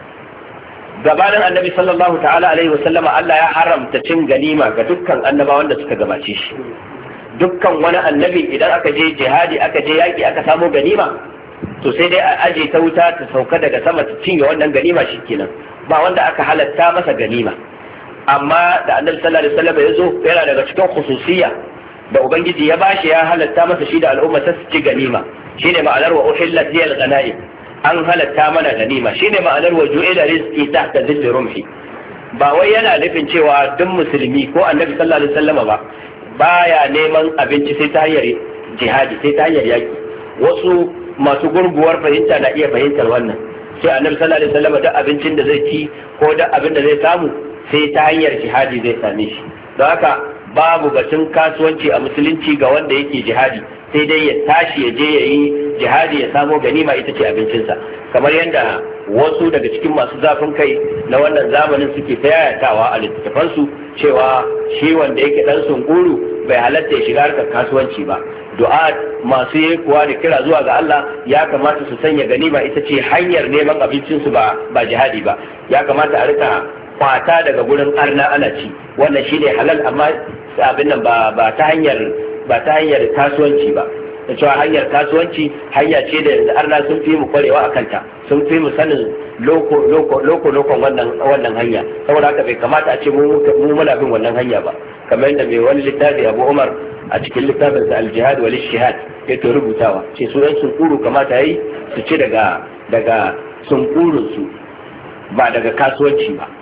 gabanin Annabi sallallahu ta'ala alaihi wa sallama Allah ya haramta cin ganima ga dukkan annabawan da suka gabace shi. Dukkan wani annabi idan aka je jihadi, aka je yaki, aka samu ganima, to sai dai a aje ta wuta ta sauka daga sama ta cinye wannan ganima shikenan, ba wanda aka halatta masa ganima. Amma da annabi sallallahu alaihi wasallam ya zo yana daga cikin khususiyya da ubangiji ya bashi, ya halatta masa shi da al'umma ta ci ganima, shine ma'anar wa uhillat liyal ghanaim, an halatta mana ganima, shine ma'anar wa ju'ila rizqi tahta dhilli rumhi. Ba wai yana nufin cewa duk musulmi ko annabi sallallahu alaihi wasallam ba baya neman abinci sai ta hanyar jihadi, sai ta hanyar yaki. Wasu masu gurguwar fahimta na iya fahimtar wannan, sai annabi sallallahu alaihi wasallam duk abincin da zai ci ko duk abin da zai samu sai ta hanyar jihadi zai same shi. Don haka babu batun kasuwanci a musulunci ga wanda yake jihadi, sai dai ya tashi ya je ya yi jihadi ya samo ganima ita ce abincinsa, kamar yadda wasu daga cikin masu zafin kai na wannan zamanin suke ta yayatawa a littattafansu cewa shi wanda yake dan sunkuru bai halatta ya shiga harkar kasuwanci ba. Du'a masu yi kuwa da kira zuwa ga Allah ya kamata su sanya ganima ita ce hanyar neman abincinsu ba ba jihadi ba. Ya kamata a rika kwata daga gurin arna ana ci, wannan shine halal, amma abin nan ba ba ta hanyar ba ta hanyar kasuwanci ba. Da cewa hanyar kasuwanci hanya ce da yanzu arna sun fi mu kwarewa a kanta, sun fi mu sanin loko loko loko lokon wannan wannan hanya, saboda haka bai kamata a ce mu mu muna bin wannan hanya ba. Kamar yadda mai wani littafi Abu Umar a cikin littafin sa Al-Jihad wal Ishihad yake rubutawa, ce su yan sunkuru kamata yayi su ci daga daga sunkurun su ba daga kasuwanci ba.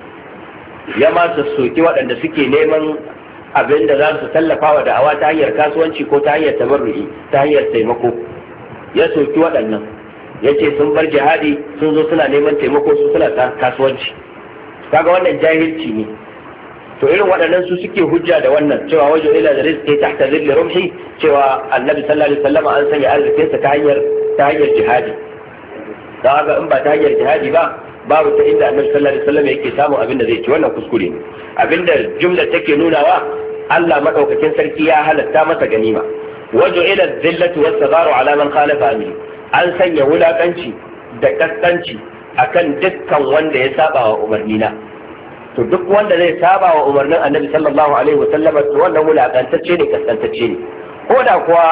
Ya ma su soki waɗanda suke neman abin da za su tallafa wa da'awa ta hanyar kasuwanci ko ta hanyar tabarru'i, ta hanyar taimako. Ya soki waɗannan, ya ce sun bar jihadi sun zo suna neman taimako, su suna ta kasuwanci. Kaga wannan jahilci ne. To irin waɗannan su suke hujja da wannan cewa wajen ila da rizqi tahta zilli rumhi, cewa annabi sallallahu alaihi wasallam an sanya arzikinsa ta hanyar ta hanyar jihadi. Dan haka in ba ta hanyar jihadi ba, babu ta inda annabi sallallahu alaihi wasallam yake samun abin da zai ci, wannan kuskure ne. Abinda jumla take nunawa, Allah madaukakin sarki ya halatta masa ganima. Wajo ila zillatu was-sagharu ala man khalafa amri, an sanya wulakanci da kaskanci akan dukkan wanda ya saba wa umarnina. To duk wanda zai saba wa umarnin annabi sallallahu alaihi wasallam, to wannan wulakantacce ne, kaskantacce ne. Ko da kuwa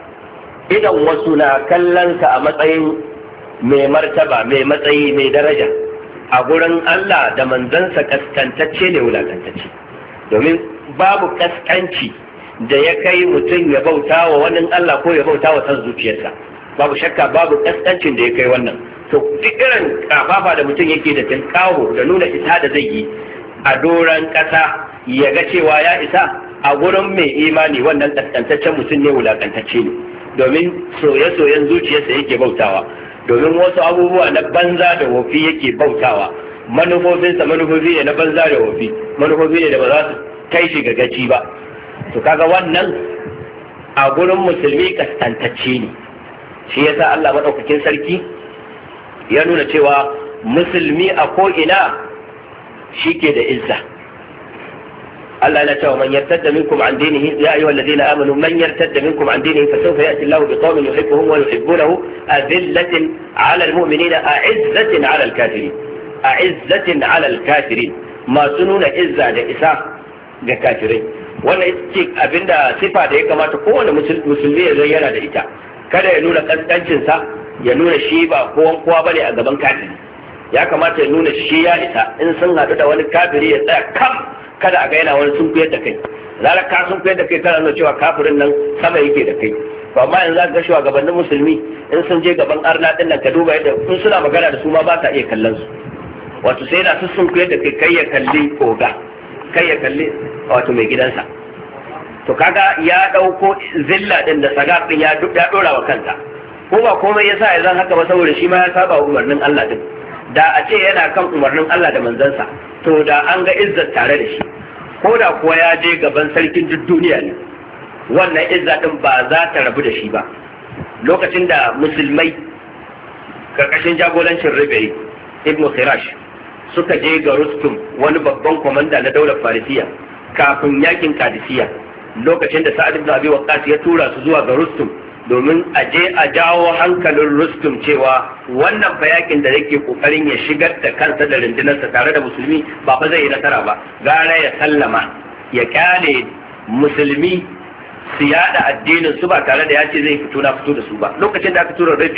idan wasu na kallon sa a matsayin mai martaba, mai matsayi, mai daraja, a gurin Allah da manzansa kaskantacce ne, wulakantacce. Domin babu kaskanci da ya kai mutum ya bauta wa wani Allah ko ya bauta wa san zuciyarsa. Babu shakka babu kaskancin da ya kai wannan. To duk irin kafafa da mutum yake da tinkawo da nuna isa da zai yi a doran kasa ya ga cewa ya isa, a gurin mai imani wannan kaskantaccen mutum ne, wulakantacce ne. Domin soye-soyen zuciyarsa yake bautawa, domin wasu abubuwa na banza da wofi yake bautawa. Manufofinsa manufofi ne na banza da wofi, manufofi ne da ba za su kai shi ga gaci ba. To kaga wannan a gurin musulmi kaskantacce ne. Shi yasa Allah madaukakin sarki ya nuna cewa musulmi a ko'ina shi ke da izza. Allah na cewa man yartadda minkum an dinihi, ya ayyuhal ladina amanu man yartadda minkum an dinihi fa sawfa ya'ti Allahu biqawmin yuhibbuhum wa yuhibbunahu azillatin 'ala al-mu'minina a'izzatin 'ala al-kafirin a'izzatin 'ala al-kafirin, masu nuna izza da isa ga kafirai. Wannan ita ce abinda sifa da ya kamata kowane musulmi ya zayyana da ita. Kada ya nuna kaskancinsa, ya nuna shi ba kowan kowa bane a gaban kafiri. Ya kamata ya nuna shi ya isa. In sun haɗu da wani kafiri ya tsaya kam, kada a ga yana wani sun fiyar da kai. Zarar ka sun fiyar da kai kana nuna cewa kafirin nan sama yake da kai. Ba ma yanzu za ka ga shugabannin musulmi in sun je gaban arna din nan, ka duba yadda in suna magana da su ma ba sa iya kallon su. Wato sai da su sun fiyar da kai, kai ya kalli koga, kai ya kalli wato mai gidansa. To kaga ya dauko zilla din da sagar din ya ya dora wa kanta. Ko ba komai yasa ya zan haka ba, saboda shi ma ya saba umarnin Allah din. Da a ce yana kan umarnin Allah da manzansa, to da an ga izzat tare da shi. Ko da kuwa ya je gaban sarkin duk duniya ne, wannan izza din ba za ta rabu da shi ba. Lokacin da musulmai karkashin jagorancin Rabi'i ibn Khirash suka je ga Rustum, wani babban komanda na daular Farisiya, kafin yakin Qadisiyya, lokacin da Sa'ad ibn Abi Waqqas ya tura su zuwa ga Rustum domin a je a jawo hankalin Rustum cewa wannan fayakin da yake kokarin ya shigar da kansa da rundunarsa tare da musulmi ba fa zai yi nasara ba, gara ya sallama ya kyale musulmi su yada addinin su ba tare da ya ce zai fito na fito da su ba. Lokacin da aka tura Rabi'i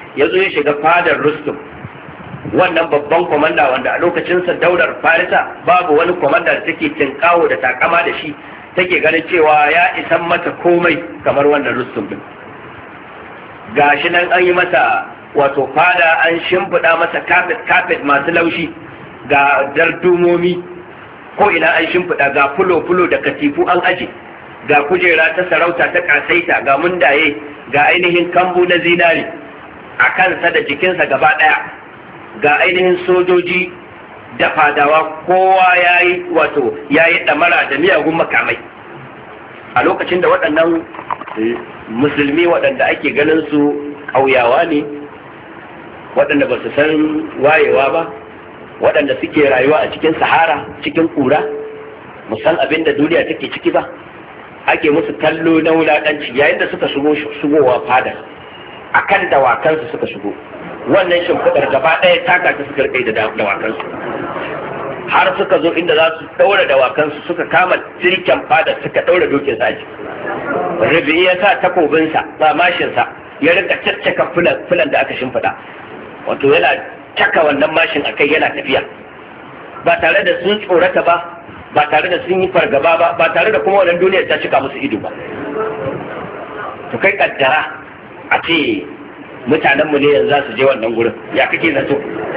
ya zo ya shiga fadar Rustum, wannan babban komanda wanda a lokacinsa daular Farisa babu wani komanda da take tinkawo da takama da shi, take ganin cewa ya isan mata komai kamar wannan Rustum din. Gashi nan an yi masa wato fada, an shimfiɗa masa kafet kafet masu laushi, ga dardumomi ko ina an shimfiɗa, ga fulo-fulo da katifu an aje, ga kujera ta sarauta ta kasaita, ga mundaye, ga ainihin kambu na zinari a kansa da jikinsa gaba ɗaya, ga ainihin sojoji da fadawa, kowa ya yi wato ya yi ɗamara da miyagun makamai. A lokacin da waɗannan musulmi waɗanda ake ganin su ƙauyawa ne, waɗanda ba su san wayewa ba, waɗanda suke rayuwa a cikin sahara, cikin ƙura, musan abin da duniya take ciki ba, ake musu kallo na wulaƙanci yayin da suka shigo shigowa fadar a kan dawakansu suka shigo. Wannan shimfiɗar gaba ɗaya taka ta suka rikai da dawakansu, har suka zo inda za su ɗaura dawakansu, suka kama tirken fadar suka ɗaura dokin saji. Rabi'i ya sa takobinsa ba mashinsa ya rika caccaka filan da aka shimfiɗa, wato yana caka wannan mashin akai yana tafiya ba tare da sun tsorata ba, ba tare da sun yi fargaba ba, ba tare da kuma wannan duniyar ta cika musu ido ba. To kai kaddara a ce mutanenmu ne yanzu za su je wannan gurin, ya kake zato?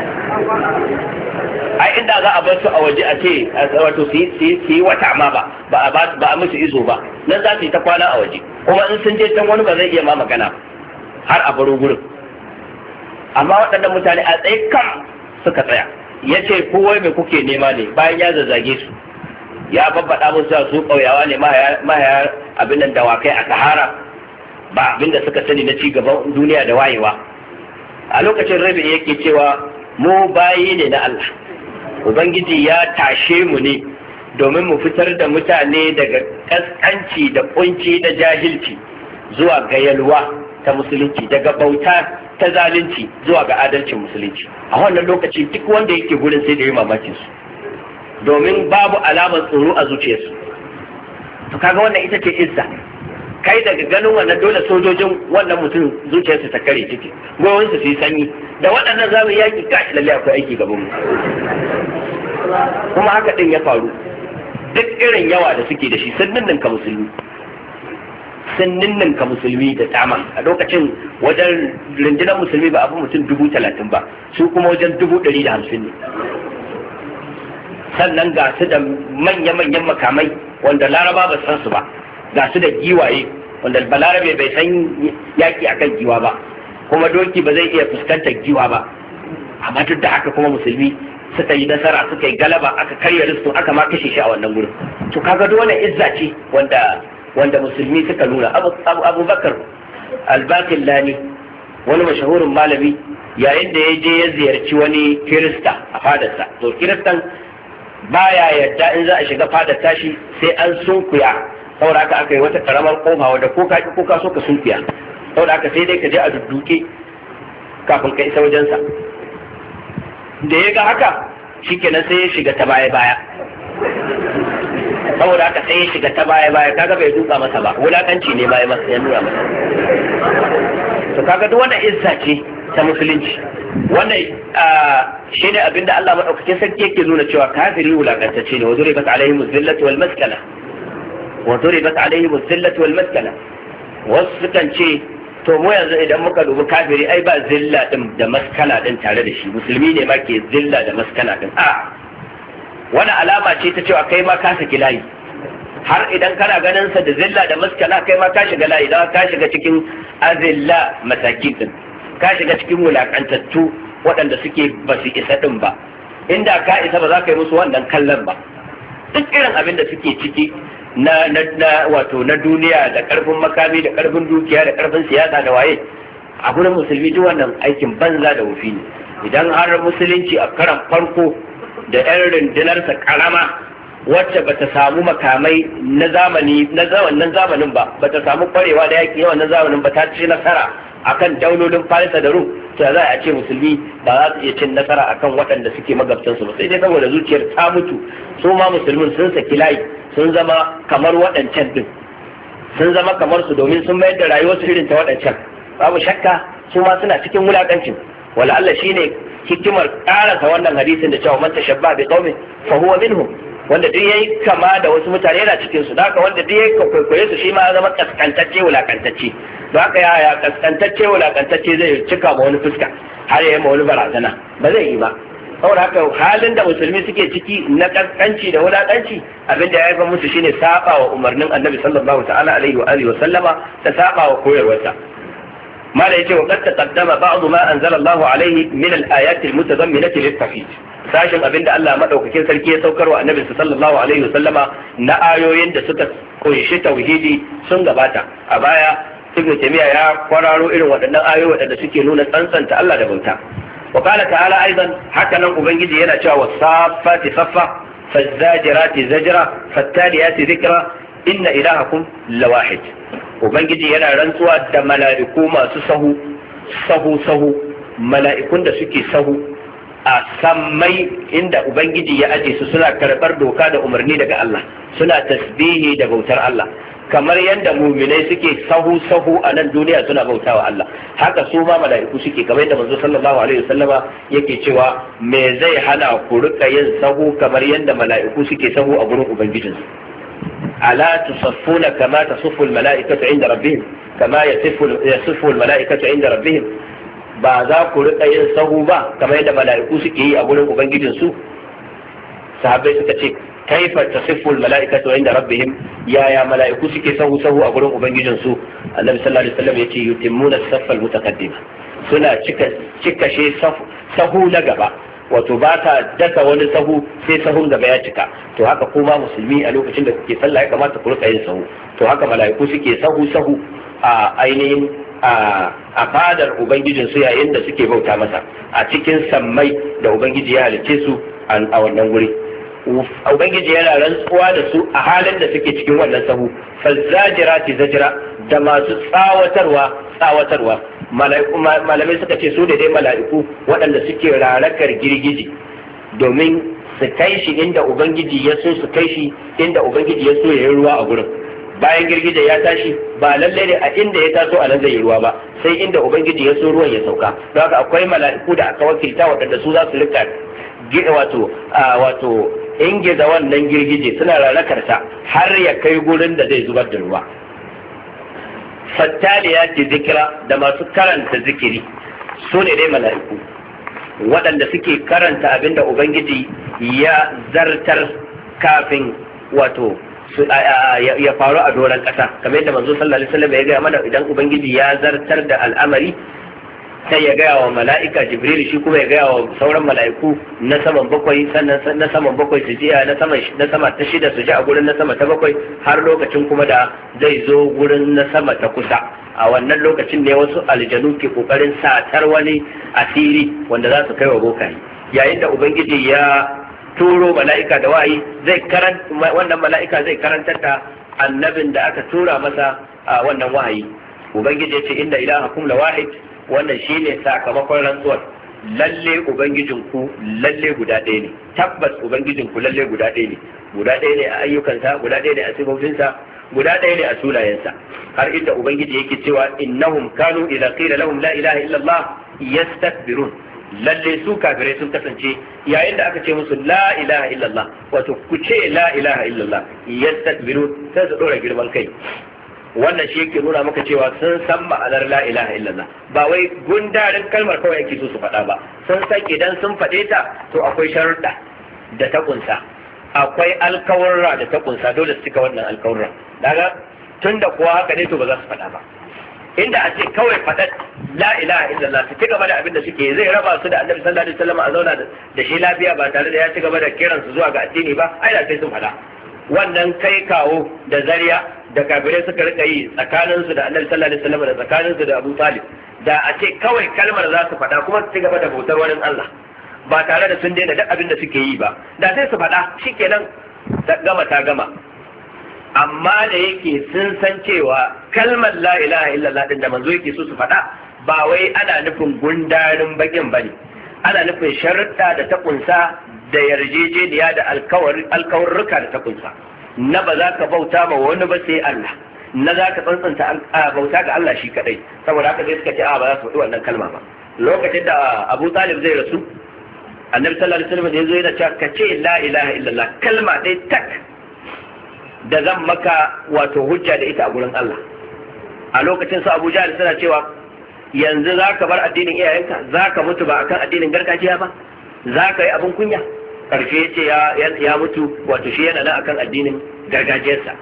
Ai inda za a bar su a waje a ce wato su yi wata ma ba ba a musu izo ba, nan za su yi ta kwana a waje, kuma in sun je can wani ba zai iya ma magana har a baro gurin. Amma waɗannan mutane a tsaye kam suka tsaya. Ya ce kowai mai kuke nema ne, bayan ya zazzage su ya babbaɗa musu su ƙauyawa ne, mahaya abin nan dawakai a sahara, ba abin da suka sani na cigaban duniya da wayewa. A lokacin Rabi yake cewa mu bayi ne na Allah, Ubangiji ya tashe mu ne domin mu fitar da mutane daga kaskanci da kunci da jahilci zuwa ga yalwa ta musulunci, daga bauta ta zalunci zuwa ga adalcin musulunci. A wannan lokaci duk wanda yake gurin sai da yi mamakin su, domin babu alamar tsoro a zuciyarsu. To kaga wannan ita ce izza. Kai daga ganin wannan dole sojojin wannan mutum zuciyarsu ta kare ciki, gwiwansu su yi sanyi, da waɗannan zamu yaki gashi lalle akwai aiki gaban mu. Kuma haka din ya faru. Duk irin yawa da suke da shi sun ninninka musulmi, sun ninninka musulmi da dama. A lokacin wajen rundunar musulmi ba abu mutum dubu talatin ba, su kuma wajen dubu ɗari da hamsin ne. Sannan ga su da manya-manyan makamai wanda laraba ba san su ba, ga su da giwaye wanda balarabe bai san yaki akan giwa ba, kuma doki ba zai iya fuskantar giwa ba. Amma duk da haka kuma musulmi suka yi nasara, suka yi galaba, aka karya risto, aka ma kashe shi a wannan gurin. To kaga duk wannan izza ce wanda wanda musulmi suka nuna. Abu Bakar al-Baqillani, wani mashahurin malami, yayin da ya je ya ziyarci wani kirista a fadarsa, to kiristan baya yadda in za a shiga fadar tashi sai an sunkuya, saboda haka aka yi wata karamar kofa wadda ko ka ko ka so ka sunkuya, saboda haka sai dai ka je a dudduke kafin ka isa wajensa. Da ya ga haka shikenan sai ya shiga ta baya baya, saboda haka sai ya shiga ta baya baya, kaga bai duka masa ba, wulakanci ne baya masa ya nuna masa. To kaga duk wannan izza ce ta musulunci. Wannan shine abinda Allah madaukakin sarki yake nuna cewa kafiri wulakantacce ne. wa duribat alaihim zillatu wal maskana wa duribat alaihim zillatu wal maskana. Wasu kan ce to mu yanzu idan muka dubi kafiri ai ba zilla din da maskana din tare da shi, musulmi ne ma ke zilla da maskana din. A wani alama ce ta cewa kai ma ka saki layi, har idan kana ganin sa da zilla da maskana kai ma ka shiga layi, don ka shiga cikin azilla masakin din, ka shiga cikin wulakantattu waɗanda suke ba su isa din ba. Inda ka isa ba za ka yi musu wannan kallon ba. Duk irin abin da suke ciki na na wato na duniya da karfin makami da karfin dukiya da karfin siyasa da waye, a gurin musulmi duk wannan aikin banza da wufi ne. Idan har musulunci a karan farko da yan rundunarsa karama wacce bata samu makamai na zamani na wannan zamanin ba, bata samu kwarewa da yaki yawan na zamanin ba, ta ci nasara akan daulolin Farisa da Rum, to za a ce musulmi ba za su iya cin nasara akan waɗanda suke magabtansu ba, sai dai saboda zuciyar ta mutu. Su ma musulmin sun saki layi, sun zama kamar waɗancan din, sun zama kamar su domin sun mayar da rayuwarsu irin ta waɗancan. Babu shakka su ma suna cikin wulakancin. wala Allah shine hikimar karasa wannan hadisin da cewa man tashabba bi qaumin fa huwa minhum, wanda duk yayi kama da wasu mutane yana cikin su, haka wanda duk yayi kwaikwaye su shi ma ya zama kaskantacce wulakantacce. don haka ya ya kaskantacce wulakantacce zai cika ma wani fuska har ya yi ma wani barazana, ba zai yi ba. saboda haka halin da musulmi suke ciki na kaskanci da wulakanci, abin da ya haifar musu shine saba wa umarnin annabi sallallahu ta'ala alaihi wa alihi wa sallama da saba wa koyarwarsa. mala yace wa qad taqaddama ba'd ma anzala Allah alaihi min al-ayat al-mutadamminati lit-tawhid, sashin abin da Allah madaukakin sarki ya saukar wa annabi sallallahu alaihi wa sallama na ayoyin da suka kunshi tauhidi sun gabata a baya. Ibn Taymiyyah ya kwararo irin waɗannan ayoyi waɗanda suke nuna tsantsanta Allah da bauta. وقال تعالى أيضا حكنا أبنجي هنا جاء والصافات صفة فالزاجرات زجرة فالتاليات ذكرى إن إلهكم لواحد. أبنجي هنا رنسوا دا ملائكو ما سسهو سهو سهو ملائكون دا سكي سهو أسمي إن دا أبنجي يأجي سسنا كربر دوكا دا أمرني دا الله سنا تسبيه دا بوتر الله kamar yadda muminai suke sahu sahu a nan duniya suna bautawa Allah, haka su ma mala'iku suke, kamar yadda manzo sallallahu alaihi wasallama yake cewa me zai hana ku rika yin sahu kamar yadda mala'iku suke sahu a gurin ubangijinsu. ala tusaffuna kama tasuffu almala'ikatu inda rabbihim kama yasiffu yasiffu almala'ikatu inda rabbihim, ba za ku rika yin sahu ba kamar yadda mala'iku suke yi a gurin ubangijinsu. sahabbai suka ce kaifa tasiffu almala'ikatu inda rabbihim, ya ya mala'iku suke sahu sahu a gurin ubangijin su. annabi sallallahu alaihi wasallam yace yutimmuna as-saffa al-mutaqaddima, suna cika cika she sahu na gaba, wato ba ta daka wani sahu sai sahun gaba ya cika. to haka kuma musulmi a lokacin da kuke sallah ya kamata ku rika yin sahu, to haka mala'iku suke sahu sahu a ainihin a fadar ubangijin su yayin da suke bauta masa a cikin sammai da ubangiji ya halicce su a wannan wuri. ubangiji yana rantsuwa da su a halin da suke cikin wannan sahu. fazzajirati zajira, da masu tsawatarwa tsawatarwa. malamai suka ce su da dai mala'iku waɗanda suke rarakar girgiji domin su kai shi inda ubangiji ya so su kai shi inda ubangiji ya so ya yi ruwa a gurin. bayan girgije ya tashi ba lallai ne a inda ya taso a nan zai yi ruwa ba, sai inda ubangiji ya so ruwan ya sauka. don haka akwai mala'iku da aka wakilta waɗanda su za su rika wato wato ingiza wannan girgije suna rarrakarta har ya kai gurin da zai zubar da ruwa. fattaliya ce zikira, da masu karanta zikiri su ne dai mala'iku waɗanda suke karanta abinda ubangiji ya zartar kafin wato ya faru a doron ƙasa, kamar yadda manzo sallallahu alaihi wasallam ya gaya mana idan ubangiji ya zartar da al'amari sai ya gaya wa mala'ika jibril, shi kuma ya gaya wa sauran mala'iku na saman bakwai, sannan na saman bakwai su jiya na sama na sama ta shida su ji a gurin na sama ta bakwai, har lokacin kuma da zai zo gurin na sama ta kusa. a wannan lokacin ne wasu aljanu ke kokarin satar wani asiri wanda za su kai wa bokaye. yayin da ubangiji ya turo mala'ika da wayi, zai karanta wannan mala'ika zai karantar da annabin da aka tura masa a wannan wahayi. ubangiji ya ce inna ilahakum la wahid, wannan shine sakamakon rantsuwar. lalle ubangijinku lalle guda ɗaya ne, tabbas ubangijinku lalle guda ɗaya ne, guda ɗaya ne a ayyukansa, guda ɗaya ne a sifofinsa, guda ɗaya ne a sunayensa. har inda ubangiji yake cewa innahum kanu idza qila lahum la ilaha illa allah yastakbirun, lalle su kafirai sun kasance yayin da aka ce musu la ilaha illa allah, wato ku ce la ilaha illa allah, yastakbirun, sai su dora girman kai. wannan shi yake nuna maka cewa sun san ma'anar la ilaha illallah, ba wai gundarin kalmar kawai yake so su faɗa ba, sun san idan sun faɗe ta to akwai sharuɗa da ta kunsa, akwai alkawarra da ta kunsa, dole su cika wannan alkawarra. daga tun da kuwa haka ne to ba za su faɗa ba. inda a ce kawai faɗa la ilaha illallah su ci gaba da abin da suke, zai raba su da annabi sallallahu alaihi wasallam a zauna da shi lafiya ba tare da ya ci gaba da kiransu zuwa ga addini ba, ai da sai sun faɗa. wannan kai kawo da zariya da kafirai suka rika yi tsakaninsu da annabi sallallahu alaihi wasallam da tsakaninsu da Abu Talib, da a ce kawai kalmar za su faɗa kuma su ci gaba da bautar wani Allah ba tare da sun daina duk abin da suke yi ba, da sai su faɗa shikenan ta gama ta gama. amma da yake sun san cewa kalmar la ilaha illallah din da manzo yake so su faɗa ba wai ana nufin gundarin bakin bane, ana nufin sharuɗa da ta kunsa da yarjejeniya da alkawarruka da ta kunsa na ba za ka bauta ma wani ba sai Allah, na za ka tsantsanta bauta ga Allah shi kadai, saboda haka sai suka ce a ba za su faɗi wannan kalma ba. Lokacin da Abu Talib zai rasu, Annabi sallallahu alaihi wasallam ya zo yana cewa ka ce la ilaha illallah, kalma dai tak da zan maka wato hujja da ita a gurin Allah. A lokacin su Abu Jahl suna cewa yanzu za ka bar addinin iyayenka, za ka mutu ba akan addinin gargajiya ba, za ka yi abin kunya. Karshe ya ce ya mutu wato shi yana nan akan addinin gargajiyarsa.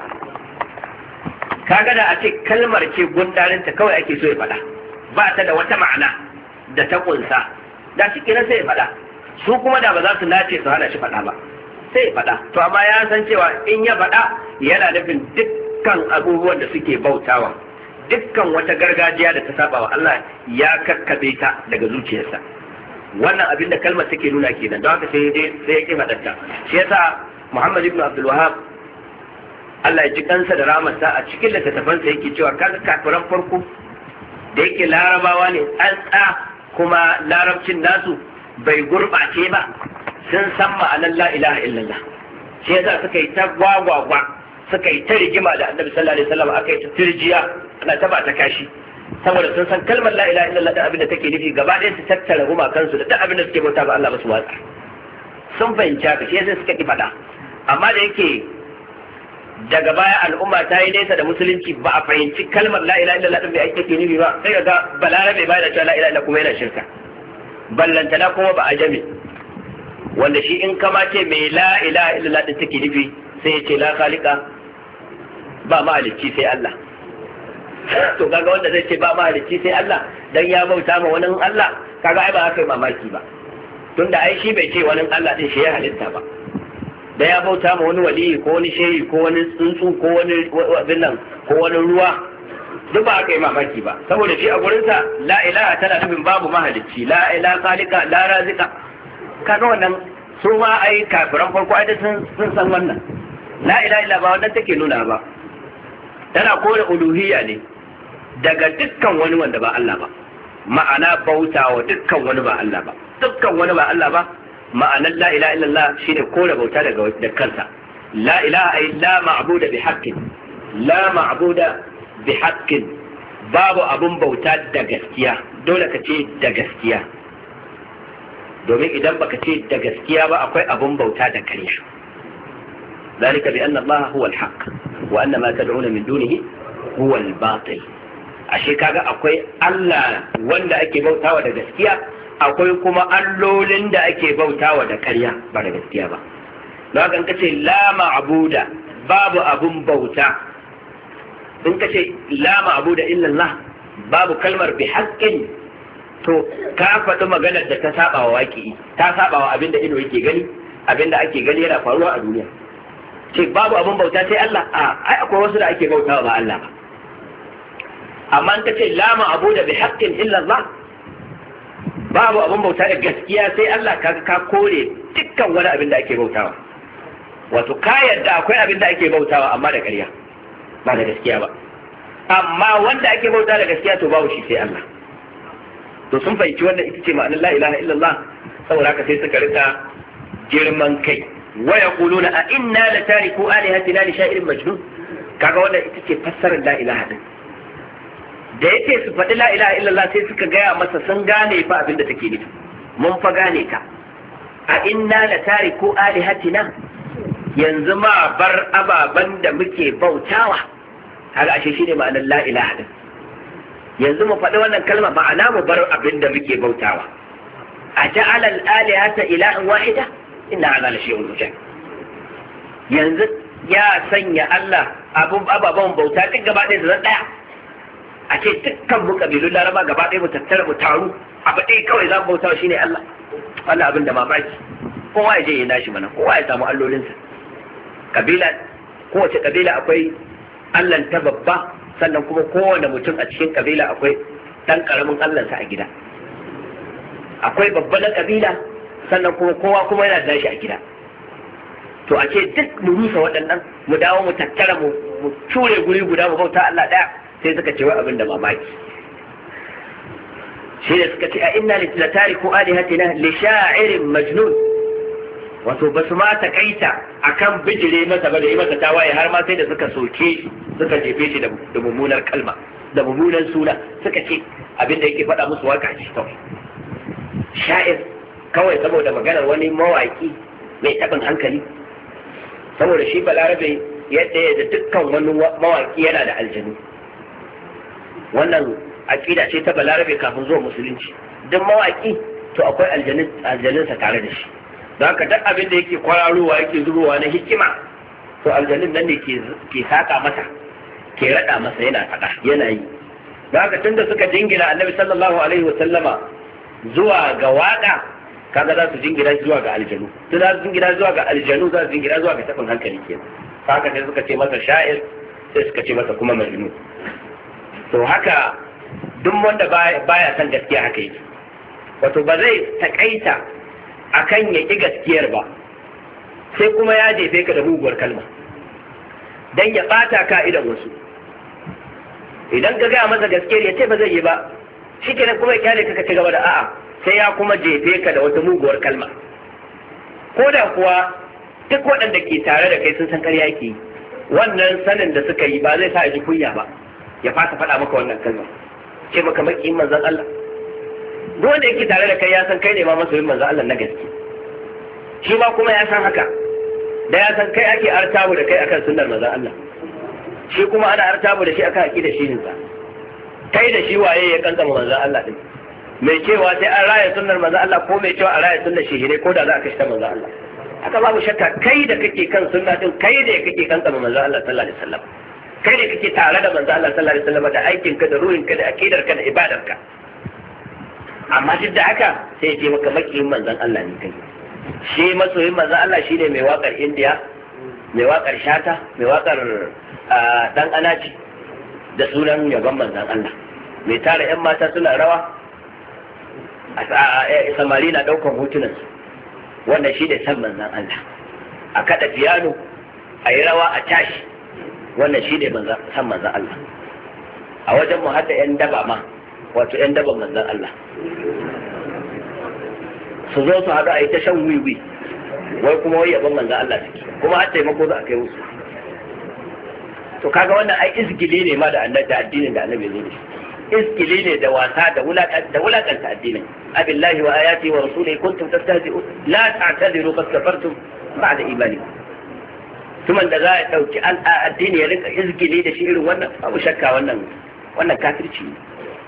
Kaga da a ce kalmar ce gundarinta kawai ake so ya faɗa, ba ta da wata ma'ana da ta kunsa, da shi kenan sai ya faɗa. Su kuma da ba za su nace su hana shi faɗa ba, sai ya faɗa. To amma ya san cewa in ya faɗa yana nufin dukkan abubuwan da suke bautawa, dukkan wata gargajiya da ta saba wa Allah ya kakkabe ta daga zuciyarsa. Wannan abin da kalmar take nuna kenan, don haka sai dai sai ya ki faɗarta. Shi yasa Muhammad ibn Abdul Wahhab Allah ya ji kansa da ramarsa a cikin littattafansa yake cewa kaga kafiran farko da yake larabawa ne an tsa kuma larabcin nasu bai gurɓace ba, sun san ma'anar la ilaha illallah. Shi yasa suka yi ta gwagwagwa, suka yi ta rigima da Annabi sallallahu alaihi wasallam, aka yi ta turjiya, ana ta ba ta kashi, saboda sun san kalmar la ilaha illallah da abin da take nufi, gaba ɗaya su tattara gumakansu da duk abin da suke bauta ba Allah ba su watsa. Sun fahimci haka, shi yasa suka ki faɗa. Amma da yake daga baya al'umma ta yi nesa da musulunci, ba a fahimci kalmar la ilaha illallah din bai ake take nufi ba, sai ga balarabe ba da cewa la ilaha illallah kuma yana shirka, ballantana kuma ba a jami, wanda shi in kama ce mai la ilaha illallah din take nufi sai ya ce la khaliqa, ba mahalicci sai Allah. To kaga wanda zai ce ba mahalicci sai Allah dan ya bauta ma wani Allah, kaga ai ba haka mamaki ba, tunda ai shi bai ce wani Allah din shi ya halitta ba, da ya bauta ma wani waliyi ko wani shehi ko wani tsuntsu ko wani abin nan ko wani ruwa, duk ba aka yi mamaki ba, saboda shi a gurinsa la ilaha tana nufin babu mahalicci, la ilaha khaliqa la razika. Kaga wannan su ma ai kafiran farko ai sun sun san wannan la ilaha illa ba wannan take nuna ba, tana kore uluhiyya ne daga dukkan wani wanda ba Allah ba, ma'ana bautawa dukkan wani ba Allah ba, dukkan wani ba Allah ba. Ma'anar la ilaha illallah shine kore bauta daga da kansa. La ilaha ay la ma'buda bi haqqin, la ma'buda bi haqqin, babu abun bauta da gaskiya, dole ka ce da gaskiya, domin idan baka ce da gaskiya ba akwai abun bauta da ƙarya. Zalika bi anna Allah huwa al-haqq wa anna ma tad'una min dunihi huwa al-batil. Ashe kaga akwai Allah wanda ake bautawa da gaskiya, akwai kuma allolin da ake bautawa da ƙarya ba da gaskiya ba. Don haka in kace la ma'buda, babu abun bauta, in kace la ma'buda illa Allah, babu kalmar bi haqqin, to ka faɗi maganar da ta saba wa waƙi, ta saba wa abinda ido yake gani, abinda ake gani yana faruwa a duniya. Ce babu abun bauta sai Allah, a ai akwai wasu da ake bautawa ba Allah ba. Amma in kace la ma'buda bi haqqin illa Allah, babu abin bauta da gaskiya sai Allah, kaga ka kore dukkan wani abin da ake bautawa. Wato ka yarda akwai abin da ake bautawa amma da ƙarya ba da gaskiya ba, amma wanda ake bauta da gaskiya to babu shi sai Allah. To sun fahimci wannan ita ce ma'anar la ilaha illallah, saboda haka sai suka rika girman kai. Wa yaquluna a inna la tariku alihatina li sha'irin majnun, kaga wannan ita ce fassarar la ilaha din. Da yake su faɗi la ilaha illallah sai suka gaya masa sun gane fa abin da take nufi, mun fa gane ka. A inna la tariku alihatina, yanzu ma bar ababan da muke bautawa, kaga ashe shine ma'anar la ilaha din. Yanzu mu faɗi wannan kalma, ma'ana mu bar abin da muke bautawa. A ja'ala al-alihata ilahan wahida, inna ala la shay'un ujab. Yanzu ya sanya Allah abun ababan bauta duk gaba ɗaya da ɗaya. A ce dukkan mu kabilun Laraba gaba ɗaya mu tattara mu taru abu ɗaya kawai za mu bauta shi ne Allah. Allah abin da mamaki, kowa ya je ya nashi mana, kowa ya samu allolinsa. Kabila, kowace kabila akwai Allah ta babba, sannan kuma kowane mutum a cikin kabila akwai ɗan ƙaramin Allahnsa a gida. Akwai babba na kabila, sannan kuma kowa kuma yana da nashi a gida. To a ce duk mu rusa waɗannan, mu dawo mu tattara mu ture guri guda mu bauta Allah ɗaya. Sai suka ce wa abin da mamaki, shi ne suka ce a inna la tariku alihatina li sha'irin majnun, wato ba su ma takaita akan bijire masa ba da yi masa tawaye har ma sai da suka soke suka jefe shi da mummunar kalma da mummunan suna suka ce abinda yake faɗa musu waka ce kawai sha'ir kawai saboda maganar wani mawaki mai taɓin hankali. Saboda shi balarabe yadda ya da dukkan wani mawaki yana da aljanu, wannan aƙida ce ta balarabe kafin zuwa musulunci. Duk mawaki to akwai aljanunsa tare da shi, don haka duk abin da yake kwararowa yake zubowa na hikima to aljanun nan ne ke saƙa masa, ke raɗa masa yana faɗa yana yi. Don haka tun da suka jingina annabi sallallahu alaihi wa sallama zuwa ga waƙa, kaga za su jingina zuwa ga aljanu, tun za su jingina zuwa ga aljanu za su jingina zuwa ga taɓin hankali kenan. Haka sai suka ce masa sha'ir, sai suka ce masa kuma majnun. To haka duk wanda baya san gaskiya haka yake, wato ba zai takaita akan ya ƙi gaskiyar ba, sai kuma ya jefe ka da muguwar kalma dan ya ɓata ka idan wasu. Idan ka gaya masa gaskiyar ya ce ba zai yi ba, shi kenan kuma ya kyale ka ci gaba da a'a, sai ya kuma jefe ka da wata muguwar kalma. Ko da kuwa duk waɗanda ke tare da kai sun san ƙarya yake yi, wannan sanin da suka yi ba zai sa a ji kunya ba ya fasa faɗa maka wannan kalma, ce maka maƙiyin manzon Allah. Duk wanda yake tare da kai ya san kai ne ma masoyin manzon Allah na gaske, shi ma kuma ya san haka, da ya san kai ake artabu da kai akan sunnar manzon Allah, shi kuma ana artabu da shi akan aqidar shirinsa. Kai da shi waye ya kankama manzon Allah din, mai cewa sai an raya sunnar manzon Allah ko mai cewa a raya sunnar shihire ko da za a kashe manzon Allah. Haka babu shakka kai da kake kan sunna din, kai da kake kankama manzon Allah sallallahu alaihi wasallam, kai da kake tare da manzon Allah sallallahu alaihi wasallam da aikin ka da ruhin ka da aqidar ka da ibadar ka. Amma duk da haka sai ya ce maka makiyin manzon Allah ne kai. Shi masoyin manzon Allah shine mai wakar Indiya, mai wakar Shata, mai wakar dan Anaci da sunan yaban manzon Allah, mai tara yan mata suna rawa, a samari na daukan hotunan su, wannan shi ne san manzon Allah. A kada piano a yi rawa a tashi, wannan shi ne san manzon Allah. A wajen mu hada yan daba ma, wato yan daban manzon Allah su zo su haɗu a yi ta shan wiwi, wai kuma wai yaban manzon Allah suke, kuma har taimako za a kai musu. To kaga wannan ai izgili ne ma da annabi, addinin da annabi ne, izgili ne da wasa da wulakanta addinin. Abillahi wa ayati wa rasulihi kuntum tastahzi'un la ta'tadiru qad kafartum ba'da imanikum. Tuman da za a dauki addini ya rinka izgili da shi irin wannan, babu shakka wannan wannan kafirci ne.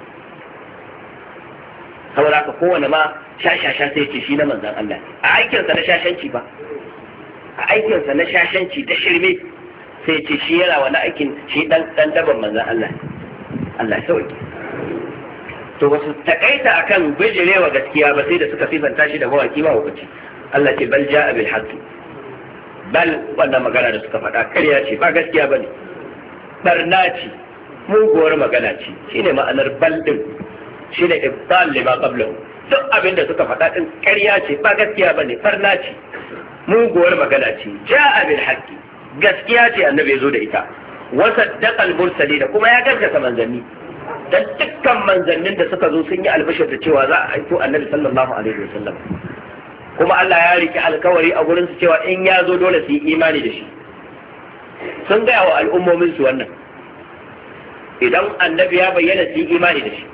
Saboda haka kowane ma shashasha sai ce shi na manzan Allah, a aikinsa na shashanci ba, a aikinsa na shashanci da shirme sai ce shi yana wani aikin shi dan dan daban manzan Allah. Allah ya sauke. To wasu takaita akan bijirewa gaskiya ba sai da suka sifanta shi da mawaki ba hukunci. Allah ce bal ja'a bil haqq. Bal wannan magana da suka faɗa ƙarya ce, ba gaskiya bane, barna ce, muguwar magana ce, shine ma'anar bal din, shine ibtal lima qablahu. Duk abin da suka faɗa din ƙarya ce, ba gaskiya bane, barna ce, muguwar magana ce. Ja'a bil haqq, gaskiya ce annabi ya zo da ita. Wa saddaqa al mursalin, kuma ya gaskata manzanni. Dan dukkan manzannin da suka zo sun yi albashir da cewa za a aiko annabi sallallahu alaihi wasallam. Kuma Allah ya riki alkawari a gurin su cewa in ya zo dole su yi imani da shi. Sun gaya wa al'ummomin su wannan. Idan annabi ya bayyana su yi imani da shi.